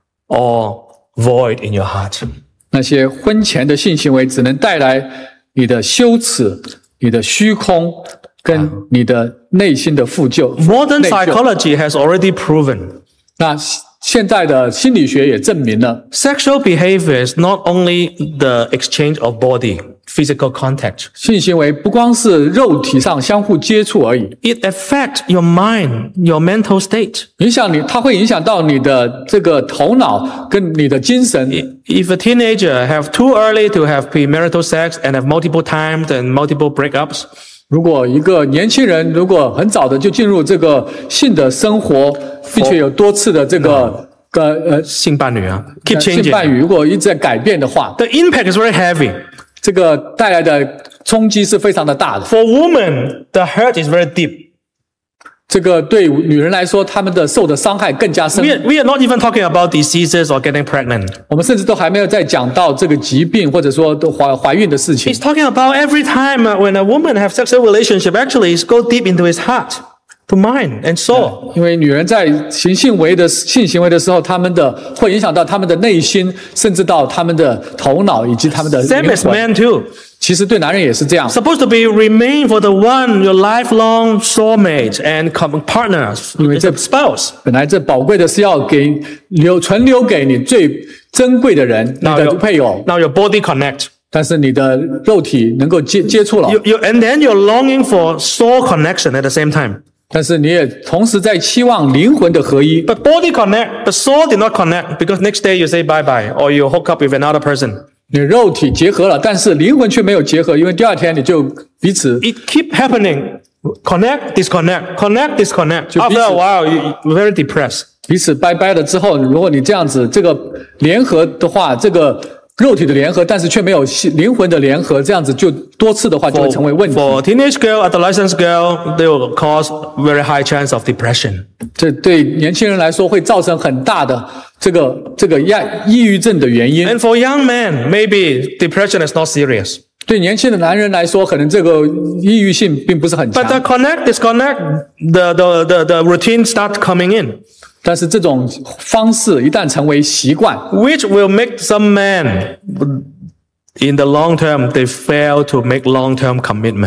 or void in your heart. 那些婚前的性行为只能带来你的羞耻、你的虚空跟你的内心的负疚。 Modern 内疚 psychology has already proven 那现在的心理学也证明了， sexual behavior is not only the exchange of body, physical contact. 性行为不光是肉体上相互接触而已， It affects your mind, your mental state. 影响你，它会影响到你的这个头脑跟你的精神。 If a teenager have too early to have premarital sex and have multiple times and multiple breakups, 如果一个年轻人如果很早的就进入这个性的生活，并且有多次的这个呃呃性伴侣啊, keep 性伴 changing. 侣，如果一直在改变的话， The impact is very heavy. 这个带来的冲击是非常的大的。 For women, the hurt is very deep. 这个对女人来说，她们的受的伤害更加深 We。are, we are not even talking about diseases or getting pregnant. 我们甚至都还没有再讲到这个疾病或者说都怀怀孕的事情 He's。talking about every time uh, when a woman have sexual relationship, actually it's go deep into his heart, to mind and soul. 因为女人在行性为的性行为的时候，她们的会影响到她们的内心，甚至到她们的头脑以及她们的 Same 灵 as 魂。 men too. 其实对男人也是这样， Supposed to be remain for the one, your lifelong soulmate and com- partners, it's a spouse. 本来这宝贵的是要给留存留给你最珍贵的人，你 Now 的 your, 配偶。 now your body connect. 但是你的肉体能够接接触了， You, you, and then you're longing for soul connection at the same time. 但是你也同时在期望灵魂的合一。 But body connect, but soul did not connect because next day you say bye-bye or you hook up with another person. 你肉体结合了，但是灵魂却没有结合，因为第二天你就彼此 It keep happening. Connect, disconnect, connect, disconnect. 就彼此- After a while, you, you're very depressed. 彼此拜拜了之后，如果你这样子这个联合的话，这个肉体的联合，但是却没有心灵魂的联合，这样子就多次的话就会成为问题。 For teenage girl, adolescent girl, they will cause very high chance of depression. 这对年轻人来说会造成很大的这个这个压抑郁症的原因。 And for young men, maybe depression is not serious. 对年轻的男人来说，可能这个抑郁性并不是很 But the 强， connect, disconnect, the, the, the, the routine start coming in, 但是这种方式一旦成为习惯， which will make some men, in the long term, they fail to make long-term commitment.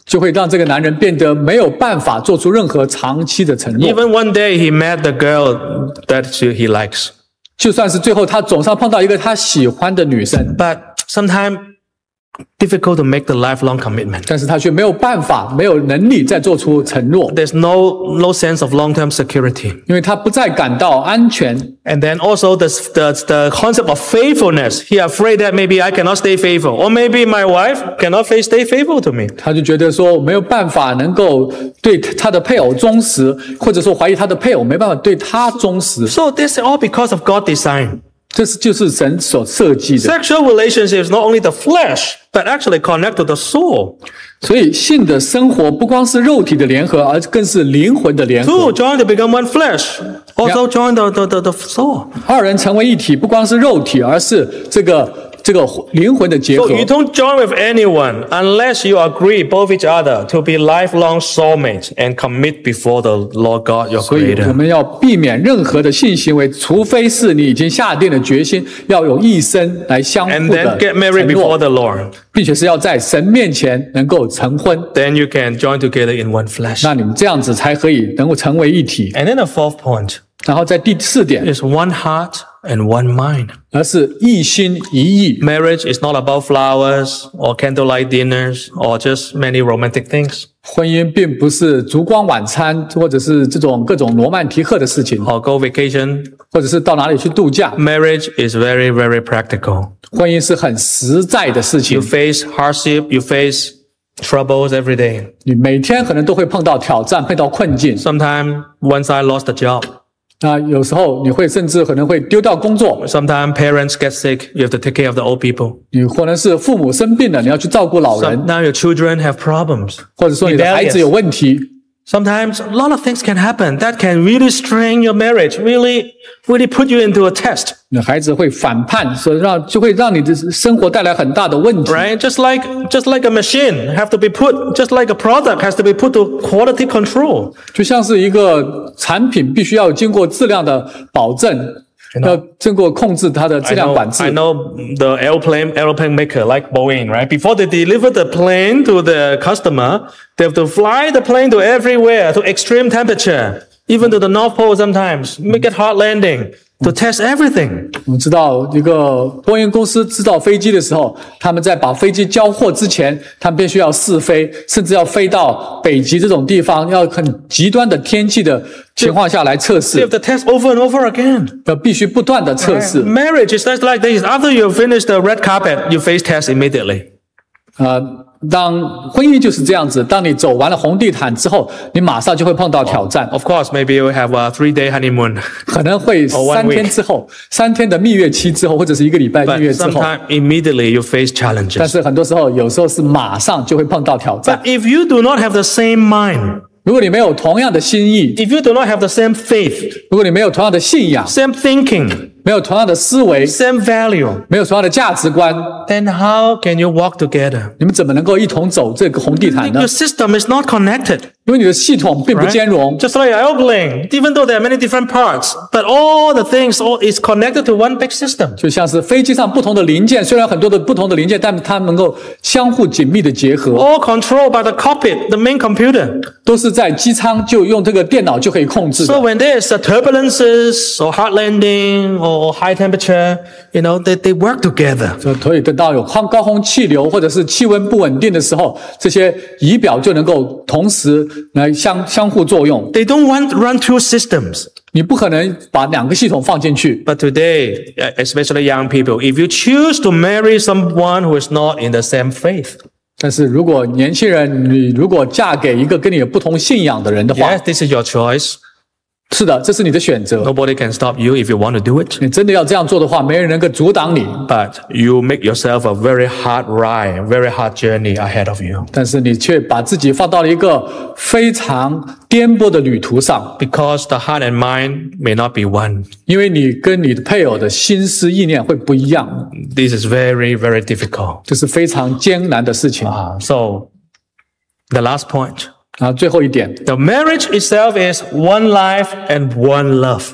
就会让这个男人变得没有办法做出任何长期的承诺。 Even one day he met the girl that he likes. 就算是最后他总是碰到一个他喜欢的女生， But sometimes difficult to make the lifelong commitment. 但是他却没有办法，没有能力再做出承诺， There's no no sense of long-term security. 因为他不再感到安全。 And then also the, the, the concept of faithfulness. He afraid that maybe I cannot stay faithful. Or maybe my wife cannot stay faithful to me. 他就觉得说没有办法能够对他的配偶忠实，或者说怀疑他的配偶没办法对他忠实。 So this is all because of God's design. 这是就是神所设计的。 Sexual relationships not only the flesh, but actually connect to the soul. 所以性的生活不光是肉体的联合，而更是灵魂的联合。 Two join to become one flesh. Also join the, the, the, the soul. 二人成为一体，不光是肉体，而是这个这个灵魂的结合。 So you don't join with anyone unless you agree both each other to be lifelong soulmates and commit before the Lord God, your 所以我 Creator. 们要避免任何的性行为，除非是你已经下定了决心，要有一生来相 And 互 then 的 get married 承 before 诺， the Lord. 并且是要在神面前能够成婚。 Then you can join together in one flesh. 那你们这样子才可以能够成为一体。 And then the fourth point 然后在第四点， is one heart and one mind. 而是一心一意。 Marriage is not about flowers or candlelight dinners or just many romantic things 婚姻并不是烛光晚餐，或者是这种各种罗曼蒂克的事情， or go vacation. 或者是到哪里去度假。 Marriage is very, very practical. 婚姻是很实在的事情 You， face hardship, you face troubles every day. 你每天可能都会碰到挑战，碰到困境。 Sometimes one side lost the job. 那有时候你会甚至可能会丢掉工作， Sometimes parents get sick. You have to take care of the old people. 你可能是父母生病了，你要去照顾老人， Some, now your children have problems. 或者说你的孩子有问题。 Sometimes a lot of things can happen that can really strain your marriage, really, really put you into a test, 你的孩子会反叛，所以让就会让你的生活带来很大的问题。 right? Just like, just like a machine have to be put, just like a product has to be put to quality control. 就像是一个产品必须要经过质量的保证，要经过控制它的质 I 量 know, 管制。 I know the airplane, airplane maker like Boeing, right? Before they deliver the plane to the customer, they have to fly the plane to everywhere, to extreme temperature, even to the North Pole sometimes, make it hard landing, to test everything. 我们知道，一个波音公司制造飞机的时候，他们在把飞机交货之前，他们必须要试飞，甚至要飞到北极这种地方，要很极端的天气的情况下来测 You 试 have，to test over and over again. 要必须不断的测试。 Marriage is just like this. After you finish the red carpet, you face test immediately. 呃，当婚姻就是这样子，当你走完了红地毯之后，你马上就会碰到挑战， Of course, maybe you have a three-day honeymoon, 可能会 one 三天 week 之后，三天的蜜月期之后，或者是一个礼拜蜜 but 月之后， sometimes immediately you face 但 challenges. 是很多时候，有时候是马上就会碰到挑战 But。if you do not have the same mind, 如果你没有同样的心意， if you do not have the same faith, 如果你没有同样的信仰， same thinking, 没有同样的思维， same value, 没有同样的价值观， then how can you walk together? 你们怎么能够一同走这个红地毯呢 Your？system is not connected. 因为你的系统并不 Right? 兼容。 Just like an airplane, even though there are many different parts, but all the things all is connected to one big system. 就像是飞机上不同的零件，虽然很多的不同的零件，但它能够相互紧密的结合， All controlled by the cockpit, the main computer. 都是在机舱就用这个电脑就可以控制 So 的。 when there is a turbulences or hard landing or high temperature, you know, they, they work together. 所以等到有高高空气流或者是气温不稳定的时候，这些仪表就能够同时来相相互作用。 They don't want to run two systems. 你不可能把两个系统放进去。 But today, especially young people, if you choose to marry someone who is not in the same faith, 但是如果年轻人，你如果嫁给一个跟你有不同信仰的人的话， yes, this is your choice. 是的，这是你的选择。 Nobody can stop you if you want to do it. 你真的要这样做的话，没人能够阻挡你。 But you make yourself a very hard ride, very hard journey ahead of you. 但是你却把自己放到了一个非常颠簸的旅途上， Because the heart and mind may not be one. 因为你跟你的配偶的心思意念会不一样， This is very, very difficult. 这是非常艰难的事情。 Uh, so, the last point. 啊，最后一点， The marriage itself is one life and one love.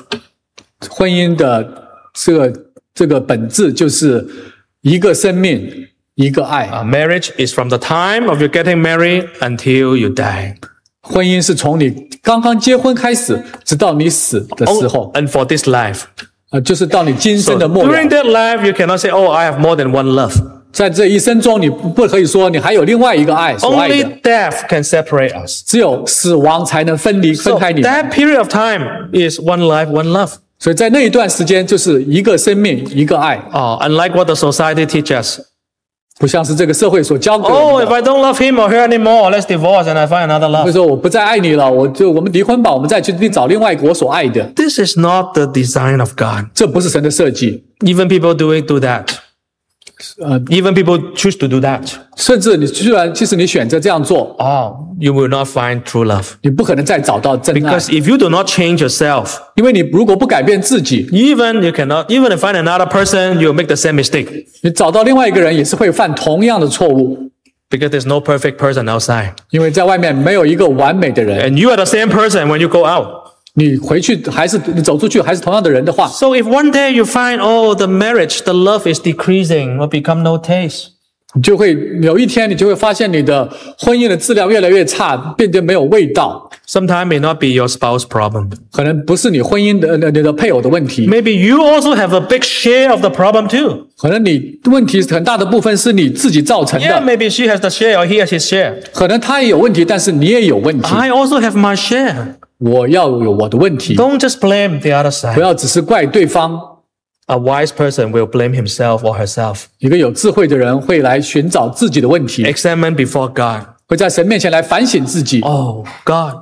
婚姻的这个这个本质就是一个生命， 一个爱。 Uh, marriage is from the time of you getting married until you die. 婚姻是从你刚刚结婚开始，直到你死的时候。 And for this life. 呃，就是到你今生的末了。 So during that life, you cannot say, "Oh, I have more than one love." 在这一生中，你不可以说你还有另外一个爱所爱的。 Only death can separate us. 只有死亡才能分离分开你。 So that period of time is one life, one love. 所以在那一段时间，就是一个生命，一个爱。 Oh, unlike what the society teaches. 不像是这个社会所教给我们的。 Oh, if I don't love him or her anymore, let's divorce and I find another love. 会说我不再爱你了，我就我们离婚吧，我们再去找另外一个我所爱的。 This is not the design of God. 这不是神的设计。 Even people doing do that. 呃 Even people choose to do that. 甚至你居然，即使你选择这样做， Oh, you will not find true love. 你不可能再找到真爱。 Because if you do not change yourself, 因为你如果不改变自己， even you cannot, even if find another person, you'll make the same mistake. 你找到另外一个人也是会犯同样的错误。 Because there's no perfect person outside. 因为在外面没有一个完美的人。 And you are the same person when you go out. 你回去还是你走出去还是同样的人的话。 So if one day you find, oh, the marriage, the love is decreasing, will become no taste. 你就会有一天，你就会发现你的婚姻的质量越来越差，变得没有味道。 Sometimes may not be your spouse problem. 可能不是你婚姻的你的配偶的问题。 Maybe you also have a big share of the problem too. 可能你问题很大的部分是你自己造成的。 Yeah, maybe she has the share or he has his share. 可能他也有问题，但是你也有问题。 I also have my share. 我要有我的问题。 Don't just blame the other side. 不要只是怪对方。 A wise person will blame himself or herself. 一个有智慧的人会来寻找自己的问题。 Examine before God. 会在神面前来反省自己。 Oh, God,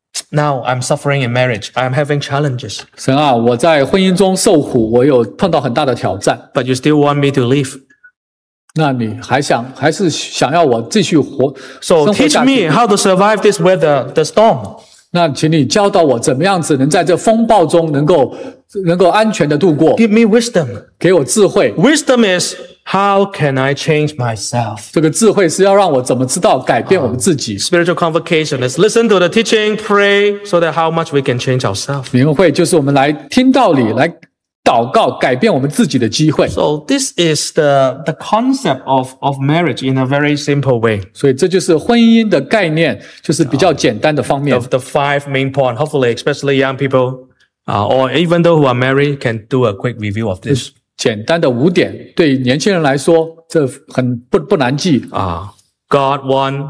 now I'm suffering in marriage. I'm having challenges. 神啊，我在婚姻中受苦，我有碰到很大的挑战。 But you still want me to live. 那你还想还是想要我继续活？ So teach me how to survive this weather, the storm. 那请你教导我怎么样子能在这风暴中能够能够安全的度过。 Give me wisdom. 给我智慧。 Wisdom is how can I change myself? 这个智慧是要让我怎么知道改变我们自己。 Spiritual convocation. Let's listen to the teaching, pray, so that how much we can change ourselves. 灵恩会就是我们来听道理，来祷告，改变我们自己的机会。 So this is the the concept of of marriage in a very simple way. 所以这就是婚姻的概念，就是比较简单的方面。 Of the five main points. Hopefully, especially young people, uh, or even those who are married, can do a quick review of this. 简单的五点，对年轻人来说，这很不不难记。 啊、uh, God want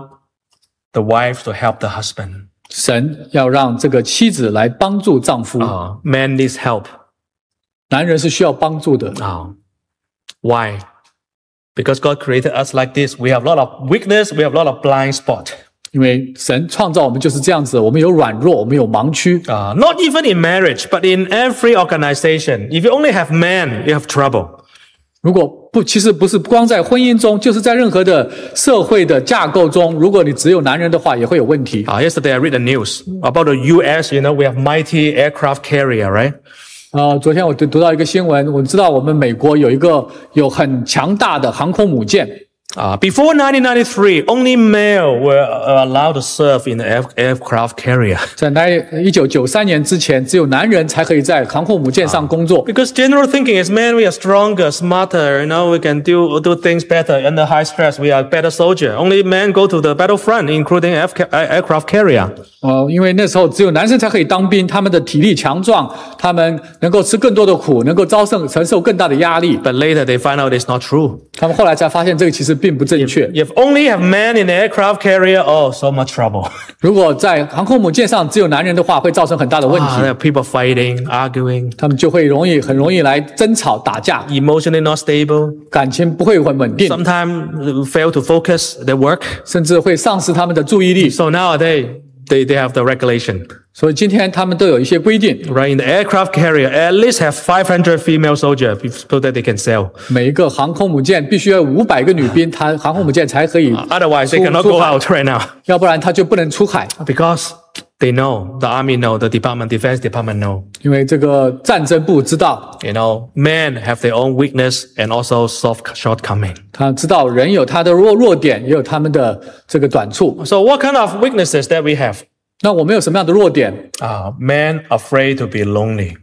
the wife to help the husband. 神要让这个妻子来帮助丈夫。 啊、uh, Man needs help. 男人是需要帮助的。 啊、uh, Why? Because God created us like this. We have a lot of weakness. We have a lot of blind spot. 因为神创造我们就是这样子，我们有软弱，我们有盲区。 Uh, not even in marriage, but in every organization. If you only have men, you have trouble. 如果不，其实不是光在婚姻中，就是在任何的社会的架构中，如果你只有男人的话，也会有问题。 Uh, yesterday I read the news about the U S. You know, we have mighty aircraft carrier, right? 呃，昨天我读读到一个新闻，我知道我们美国有一个有很强大的航空母舰。 Uh, before nineteen ninety-three, only male were allowed to serve in the air, aircraft carrier. 在一九九三年之前，只有男人才可以在航空母舰上工作。 Because general thinking is, man, we are stronger, smarter. You know, we can do do things better. Under high stress, we are better soldier. Only men go to the battlefront, including aircraft carrier. 哦，因为那时候只有男生才可以当兵，他们的体力强壮，他们能够吃更多的苦，能够遭受承受更大的压力。 But later they find out it's not true. 他们后来才发现这个其实并不正确。 If only have men in the aircraft carrier, oh, so much trouble. 如果在航空母舰上只有男人的话，会造成很大的问题。 Ah, there are people fighting, arguing. 他们就会容易很容易来争吵打架。 Emotionally not stable. 感情不会很稳定。 Sometimes fail to focus their work. 甚至会丧失他们的注意力。 So nowadays they they have the regulation. 所以今天他们都有一些规定。 Right, in the aircraft carrier, at least have five hundred female soldiers so that they can sail. 每一个航空母舰必须要五百个女兵，它航空母舰才可以。 Otherwise, they cannot go out right now. 要不然它就不能出海。 Because they know, the army know, the department, defense department know. 因为这个战争部知道。 You know, men have their own weakness and also soft shortcoming. 他知道人有他的弱弱点，也有他们的这个短处。 So what kind of weaknesses that we have? 那我们有什么样的弱点？ 啊、uh, Men afraid to be lonely.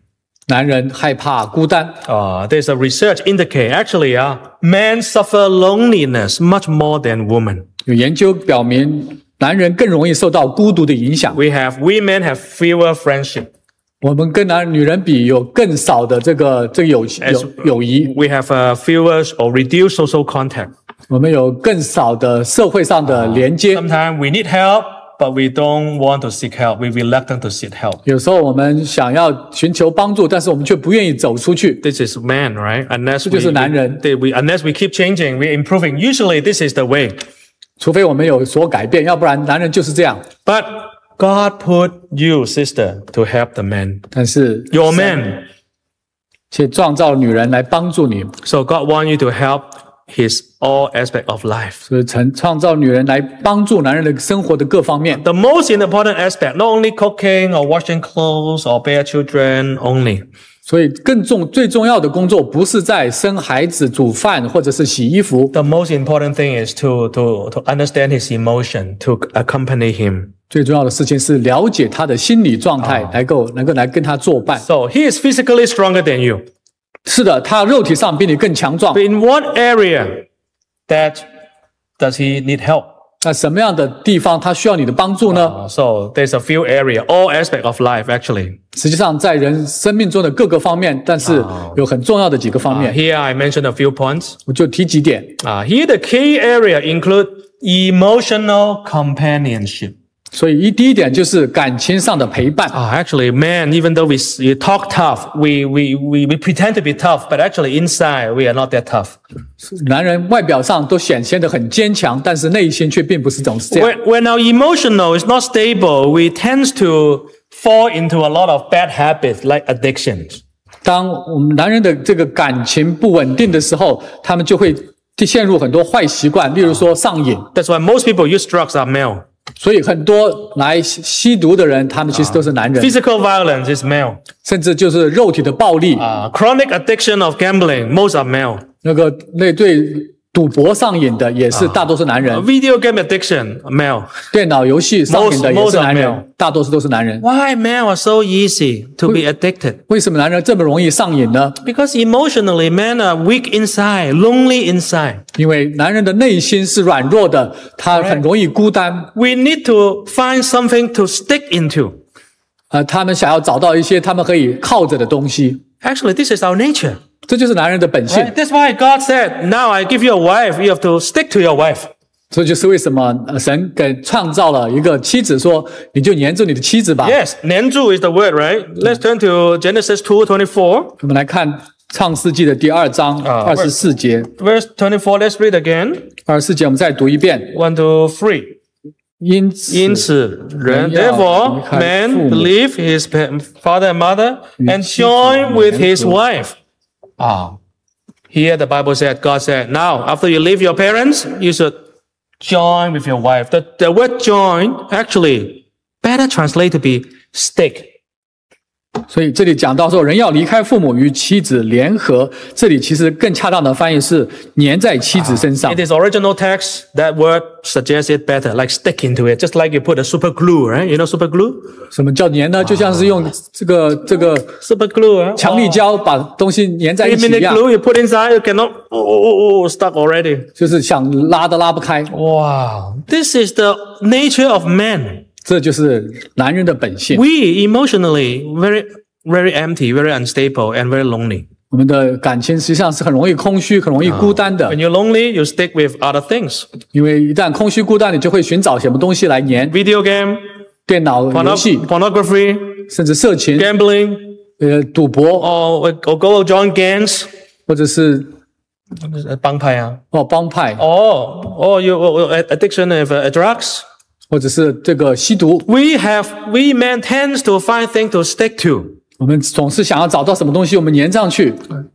男人害怕孤单。 Uh, there's a research indicate actually, uh, men suffer loneliness much more than women. 有研究表明，男人更容易受到孤独的影响。 We have women have fewer friendship. 我们跟男女人比，有更少的这个这个友友友谊。 We have uh, fewer or reduced social contact. 我们有更少的社会上的连接。 Sometimes we need help, but we don't want to seek help. We're reluctant to seek help. 有时候我们想要寻求帮助，但是我们却不愿意走出去。 This is man, right? Unless 这就是男人。 we, we, unless we keep changing, we're improving. Usually, this is the way. 除非我们有所改变，要不然男人就是这样。 But God put you, sister, to help the man. 但是 Your man. 却创造女人来帮助你， So God wants you to help His all aspect of life. 所以曾创造女人来帮助男人的生活的各方面。 The most important aspect, not only cooking or washing clothes or bear children only. 所以更重最重要的工作不是在生孩子、煮饭或者是洗衣服。 The most important thing is to, to, to understand his emotion, to accompany him. 最重要的事情是了解他的心理状态，能够能够来跟他作伴。 So he is physically stronger than you. 是的，他肉体上比你更强壮。 But in what area that does he need help? 那什么样的地方他需要你的帮助呢？ Uh, so there's a few area, all aspect of life actually. 实际上，在人生命中的各个方面，但是有很重要的几个方 Uh, 面， here I mentioned a few points. 我就提几点。 Uh, here the key area include emotional companionship. 所以一第一点就是感情上的陪伴。 Uh, actually, man, even though we, we talk tough, we, we, we, we pretend to be tough, but actually inside we are not that tough. 男人外表上都显现得很坚强，但是内心却并不是总是这样。 When, when our emotional is not stable, we tend to fall into a lot of bad habits like addictions. 当我们男人的这个感情不稳定的时候，他们就会陷入很多坏习惯，例如说上瘾。 That's why most people use drugs are male. 所以很多来吸毒的人，他们其实都是男人， Physical violence is male. 甚至就是肉体的暴力。 Uh, chronic addiction of gambling, most are male. 那个那对赌博上瘾的也是大多数男人， Uh, video game addiction, male. 电脑游戏上瘾的也 Most- 是男 most are 人 male， 大多数都是男人。 Why men are so easy to be addicted? 为什么男人这么容易上瘾呢？ Because emotionally, men are weak inside, lonely inside. 因为男人的内心是软弱的，他很容易孤单。 We need to find something to stick into. 呃，他们想要找到一些他们可以靠着的东西， Actually, this is our nature. 这就是男人的本性。 Right? That's why God said, now I give you a wife, you have to stick to your wife. 这就是为什么呃神给创造了一个妻子，说你就黏住你的妻子吧。 Yes, 黏住 is the word, right? Let's turn to Genesis two twenty-four. 我们来看创世纪的第二章二十四节， Verse twenty-four, let's read again. 二十四节我们再读一遍。 One, two, three. 因此， 因此，人 therefore man leave his father and mother and join with his wife. Ah, here the Bible said, God said, now after you leave your parents, you should join with your wife. The, the word join actually better translate to be stick. 所以这里讲到说，人要离开父母与妻子联合，这里其实更恰当的翻译是粘在妻子身上。 In this original text, that word suggests it better, like stick into it, just like you put a super glue, right? You know super glue? 什么叫粘呢？就像是用这个这个 Super glue, huh? 强力胶把东西粘在一 Three 起一 minute 样， glue, you put inside, you cannot, oh, oh, oh, oh, stuck already. 就是想拉都拉不开。 Wow, this is the nature of man. 这就是男人的本性。 We emotionally very, very empty, very unstable, and very lonely. 我们的感情实际上是很容易空虚、很容易孤单的 When，you're lonely, you stick with other things. 因为一旦空虚孤单，你就会寻找什么东西来粘， Video game, 电脑游 porno- 戏， pornography, 甚至色情、 gambling, 呃赌博， or, or go join gangs. 或者是帮派啊。 哦帮派， Or, or you, or addiction of uh, drugs. 或者是这个吸毒。 We have, we men tends to find things to stick to. 我们总是想要找到什么东西，我们粘上去。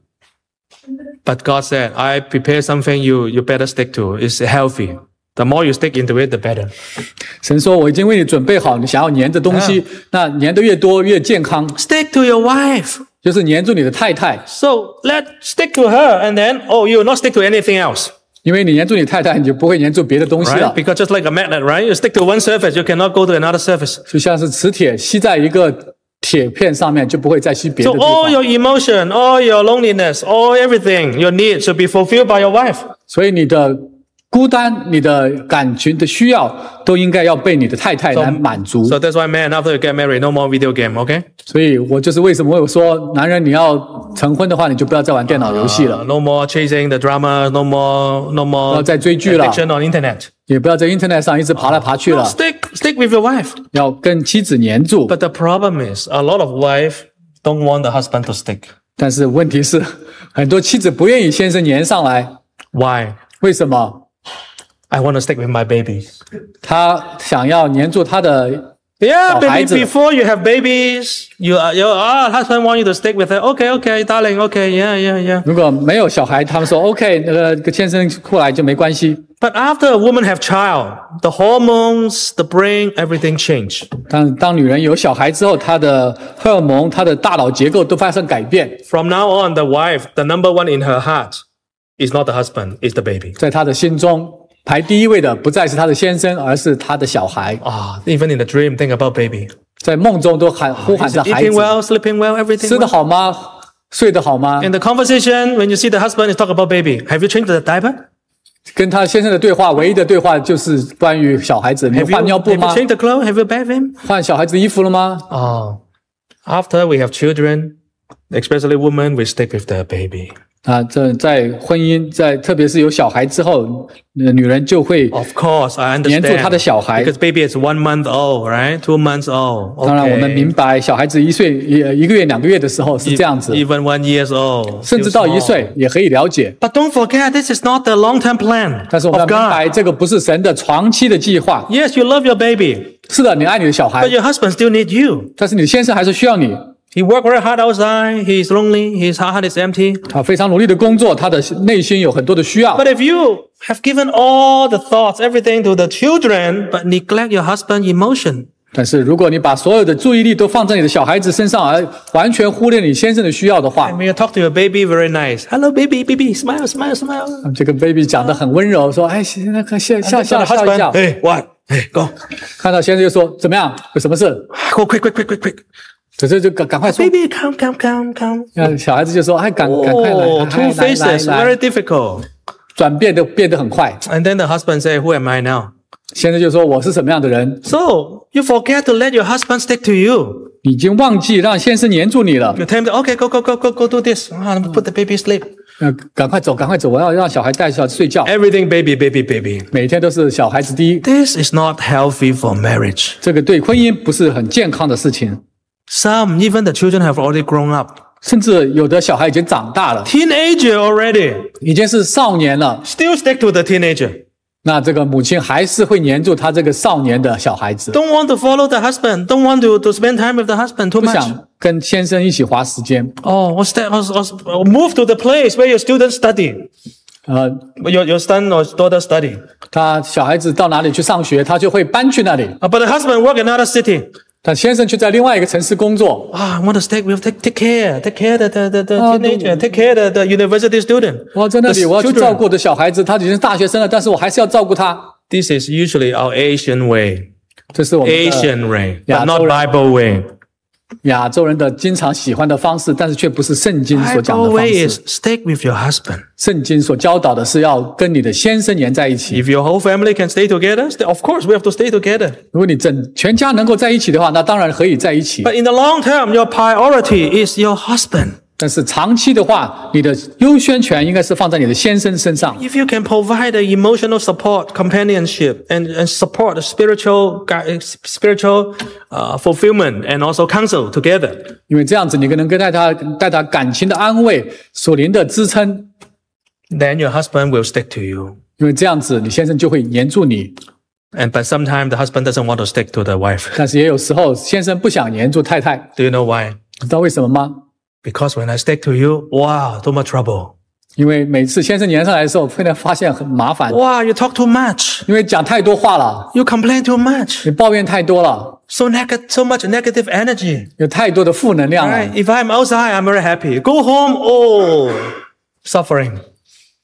But God said, I prepare something you, you better stick to. It's healthy. The more you stick into it, the better. 神说：“我已经为你准备好，你想要粘的东西，那粘的越多越健康， Stick to your wife. 就是粘住你的太太。 So let stick to her, and then, oh, you will not stick to anything else. 因为你粘住你太太，你就不会粘住别的东西 Right? 了。 Because just like a magnet, right? You stick to one surface, you cannot go to another surface. 就像是磁铁吸在一个铁片上面，就不会再去别的 So 地方。 all your emotion, all your loneliness, all everything, your needs should be fulfilled by your wife. 所以你的孤单、你的感情的需要，都应该要被你的太太来满足。 So that's why, man, after you get married, no more video game, okay? 所以我就是为什么我说，男人你要成婚的话，你就不要再玩电脑游戏 Uh, 了， no more chasing the drama, no more, no 不 more 要再追剧了， addiction on internet. 也不要在 internet 上一直爬来爬去 No, 了， stick, stick with your wife. 要跟妻子黏住。 But the problem is, a lot of wives don't want the husband to stick. 但是问题是，很多妻子不愿意先生黏上来， Why? 为什么？ I want to stick with my babies. 他想要黏住他的 Yeah, 小孩 baby, 子。 before you have babies, you are, your ah, husband want you to stick with her. Okay, okay, darling, okay, yeah, yeah, yeah. 如果没有小孩，他们说 OK， 那个个先生过来就没关系。 But after a woman have child, the hormones, the brain, everything change. 当当女人有小孩之后，她的荷尔蒙、她的大脑结构都发生改变。 From now on, the wife, the number one in her heart, is not the husband, is the baby. 在她的心中，排第一位的不再是她的先生，而是她的小孩。 Ah, even in the dream, think about baby. 在梦中都喊呼喊 Is 着 it 孩 eating 子， well, sleeping well, everything 吃得 well? 好吗？睡得好吗？ In the conversation, when you see the husband, is talk about baby. Have you changed the diaper? 跟他先生的对话，唯一的对话就是关于小孩子。你 Have you, 换尿布 have you 吗？ changed the clothes? Have you bathed him? 换小孩子衣服了吗？ Oh, after we have children, especially women, we stick with the baby. 啊，这在婚姻，在特别是有小孩之后，呃女人就会 Of course, I 黏住她的 understand. 小孩。 Because baby is one month old, right? Two months old. 当然，我们 Okay. 明白小孩子一岁一一个月、两个月的时候是这样子， Even one years old. 甚至 still 到一 small. 岁也可以了解。 But don't forget, this is not the long-term plan 但是我们要 of 明白， God. 这个不是神的长期的计划。 Yes, you love your baby, 是的，你爱你的小孩 but，your husband still needs you. 但是你的先生还是需要你。 He worked very hard outside. He's lonely. His heart is empty. 他非常努力的工作，他的内心有很多的需要。 But if you have given all the thoughts, everything to the children, but neglect your husband emotion, 但是如果你把所有的注意力都放在你的小孩子身上，而完全忽略你先生的需要的话， and when you talk to your baby, very nice. Hello, baby, baby, smile, smile, smile. 这个 baby 讲得很温柔，说：“哎，那个笑笑 And 笑 the 笑一 husband, 笑。 hey, what? Hey, go. ” 看到先生就说：“怎么样？有什么事 Go quick, quick, quick, quick, quick.？” 可是就赶赶快说。 Baby, come, come, come, come. 那小孩子就说：“哎，赶赶快来， Oh, 来 two 来 faces, 来 very 来。 difficult. ” 转变的变得很快。 And then the husband say, who am I now? 先生就说：“我是什么样的人？ So, you forget to let your husband stick to you. 你已经忘记让先生黏住你了。 You tell him, okay, go, go, go, go, go do this. Ah, put the baby sleep. 呃，赶快走，赶快走，我要让小孩带小孩睡觉。 Everything baby, baby, baby. 每天都是小孩子第一， This is not healthy for marriage. 这个对婚姻不是很健康的事情。 Some, even the children have already grown up. 甚至有的小孩已经长大了， Teenager already. 已经是少年了。 Still stick to the teenager. 那这个母亲还是会黏住他这个少年的小孩子， Don't want to follow the husband. Don't want to, to spend time with the husband too 不 much. 想跟先生一起花时间。 Oh, or, stay, or, or move to the place where your students study. 呃， Your, your son or daughter study. 他小孩子到哪里去上学，他就会搬去那里。 Uh, but the husband work in another city. 但先生却在另外一个城市工作。 Ah, I want to stay with, take, take care, take care the, the, the, the Ah, teenager, take care the, the university student. 我在那里， The 我要去 children. 照顾我的小孩子，他已经是大学生了，但是我还是要照顾他。 This is usually our Asian way. 这是我们的 Asian way, but 亚 not 洲人 Bible way. 亚洲人的经常喜欢的方式，但是却不是圣经所讲的 Bible 方 way 式 is。stick with your husband. 圣经所教导的是要跟你的先生黏在一起。 If your whole family can stay together, stay, of course we have to stay together. 如果你整全家能够在一起的话，那当然可以在一起。 But in the long term, your priority is your husband. 但是长期的话，你的优先权应该是放在你的先生身上。 If you can provide the emotional support, companionship, and, and support the spiritual, gui- spiritual uh, fulfillment and also counsel together, 因为这样子，你可能跟带他带他感情的安慰、属灵的支撑。 then your husband will stick to you. 因为这样子，你先生就会黏住你。 And but sometimes the husband doesn't want to stick to the wife. 但是也有时候，先生不想黏住太太， Do you know why? 知道为什么吗？ Because when I stick to you, wow, too much trouble. 因为每次先生黏上来的时候，会发现很麻烦， Wow, you talk too much. 因为讲太多话了， You complain too much. 你抱怨太多了， So neg- so much negative energy. 有太多的负能量了。 Right? If I'm outside, I'm very happy. Go home, oh, suffering.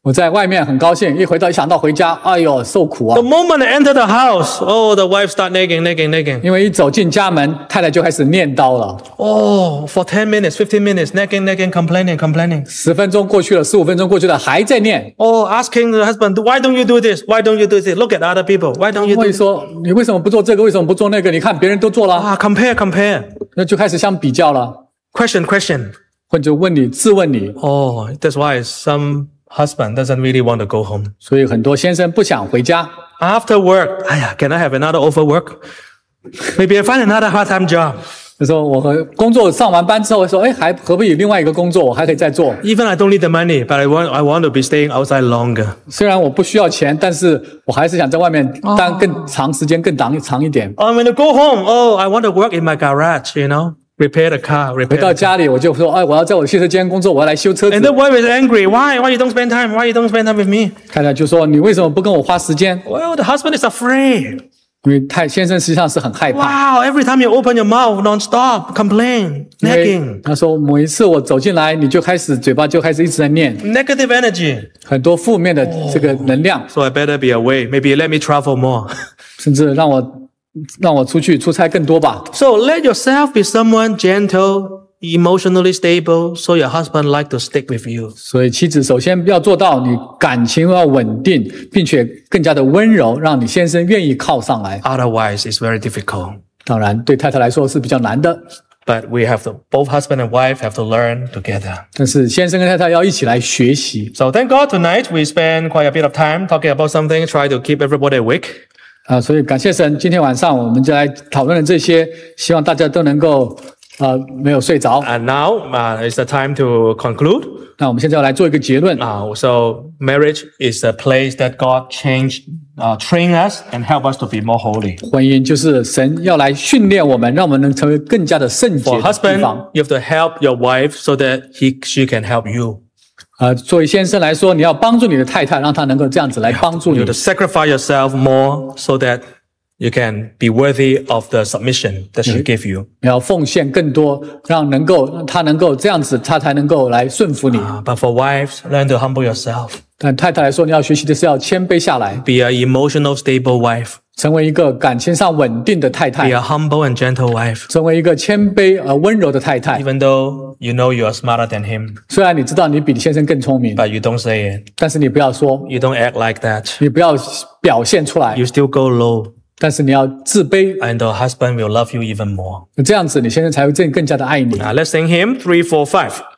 我在外面很高兴，一回到一想到回家，哎呦，受苦啊 The！moment I enter the house, oh, the wife start nagging, nagging, nagging. 因为一走进家门，太太就开始念叨了。 Oh, for ten minutes, fifteen minutes, nagging, nagging, complaining, complaining. 十分钟过去了，十五分钟过去了，还在念。 Oh, asking the husband, why don't you do this? Why don't you do this? Look at other people. Why don't you do 会 this? 说你为什么不做这个？为什么不做那个？你看别人都做了， Ah, compare, compare. 那就开始相比较了， Question, question. 或者问你质问你。 Oh, that's why some husband doesn't really want to go home. 所以很多先生不想回家。 After work, Aya, can I have another overwork? Maybe I find another part-time job. 就说我和工作上完班之后说，哎，还何不以另外一个工作，我还可以再做。 Even I don't need the money, but I want I want to be staying outside longer. 虽然我不需要钱，但是我还是想在外面待更长时间，更长长一点。 Oh, when I go home, oh, I want to work in my garage, you know, repair the car, 回 repair. 到 the car. 家里，我就说，哎，我要在我的汽车间工作，我要来修车 And 子。 the wife is angry. Why? Why you don't spend time? Why you don't spend time with me? 太太就说，你为什么不跟我花时间？ Well, the husband is afraid. 因为太先生实际上是很害怕。 Wow, every time you open your mouth, non-stop, complain, 因为 nagging, 他说，每一次我走进来，你就开始嘴巴就开始一直在念 negative energy. 很多负面的这个能量， So I better be away. Maybe let me travel more. 甚至让我让我出去出差更多吧。 So let yourself be someone gentle, emotionally stable, so your husband like to stick with you. 所以妻子首先要做到你感情要稳定，并且更加的温柔，让你先生愿意靠上来。 Otherwise, it's very difficult. 当然，对太太来说是比较难的， But we have to, both husband and wife have to learn together. 但是先生跟太太要一起来学习。 So thank God tonight we spend quite a bit of time talking about something, try to keep everybody awake. 啊，所以感谢神，今天晚上我们就来讨论了这些，希望大家都能够呃没有睡着。 And now uh, it's the time to conclude. 那我们现在要来做一个结论。 Uh, so marriage is a place that God changed, uh, train us and help us to be more holy. 婚姻就是神要来训练我们，让我们能成为更加的圣洁 For 的地 husband, 方。 you have to help your wife so that he, she can help you. 呃，作为先生来说，你要帮助你的太太，让她能够这样子来帮助 You 你 have to。sacrifice yourself more so that you can be worthy of the submission that she gave you. 你要奉献更多，让能够让她能够这样子，她才能够来顺服你。 Uh, but for wives, learn to humble yourself. 但太太来说，你要学习的是要谦卑下来， Be an emotional, stable wife. 成为一个感情上稳定的太 Be 太， a humble and gentle wife. 成为一个谦卑而温柔的太太。 Even though you know you are smarter than him, 虽然你知道你比你先生更聪明， but you don't say it. 但是你不要说， You don't act like that. 你不要表现出来 You，still go low, 但是你要自卑， and the husband will love you even more. 这样子你先生才会更更加的爱你。 Now let's sing hymn three, four, five.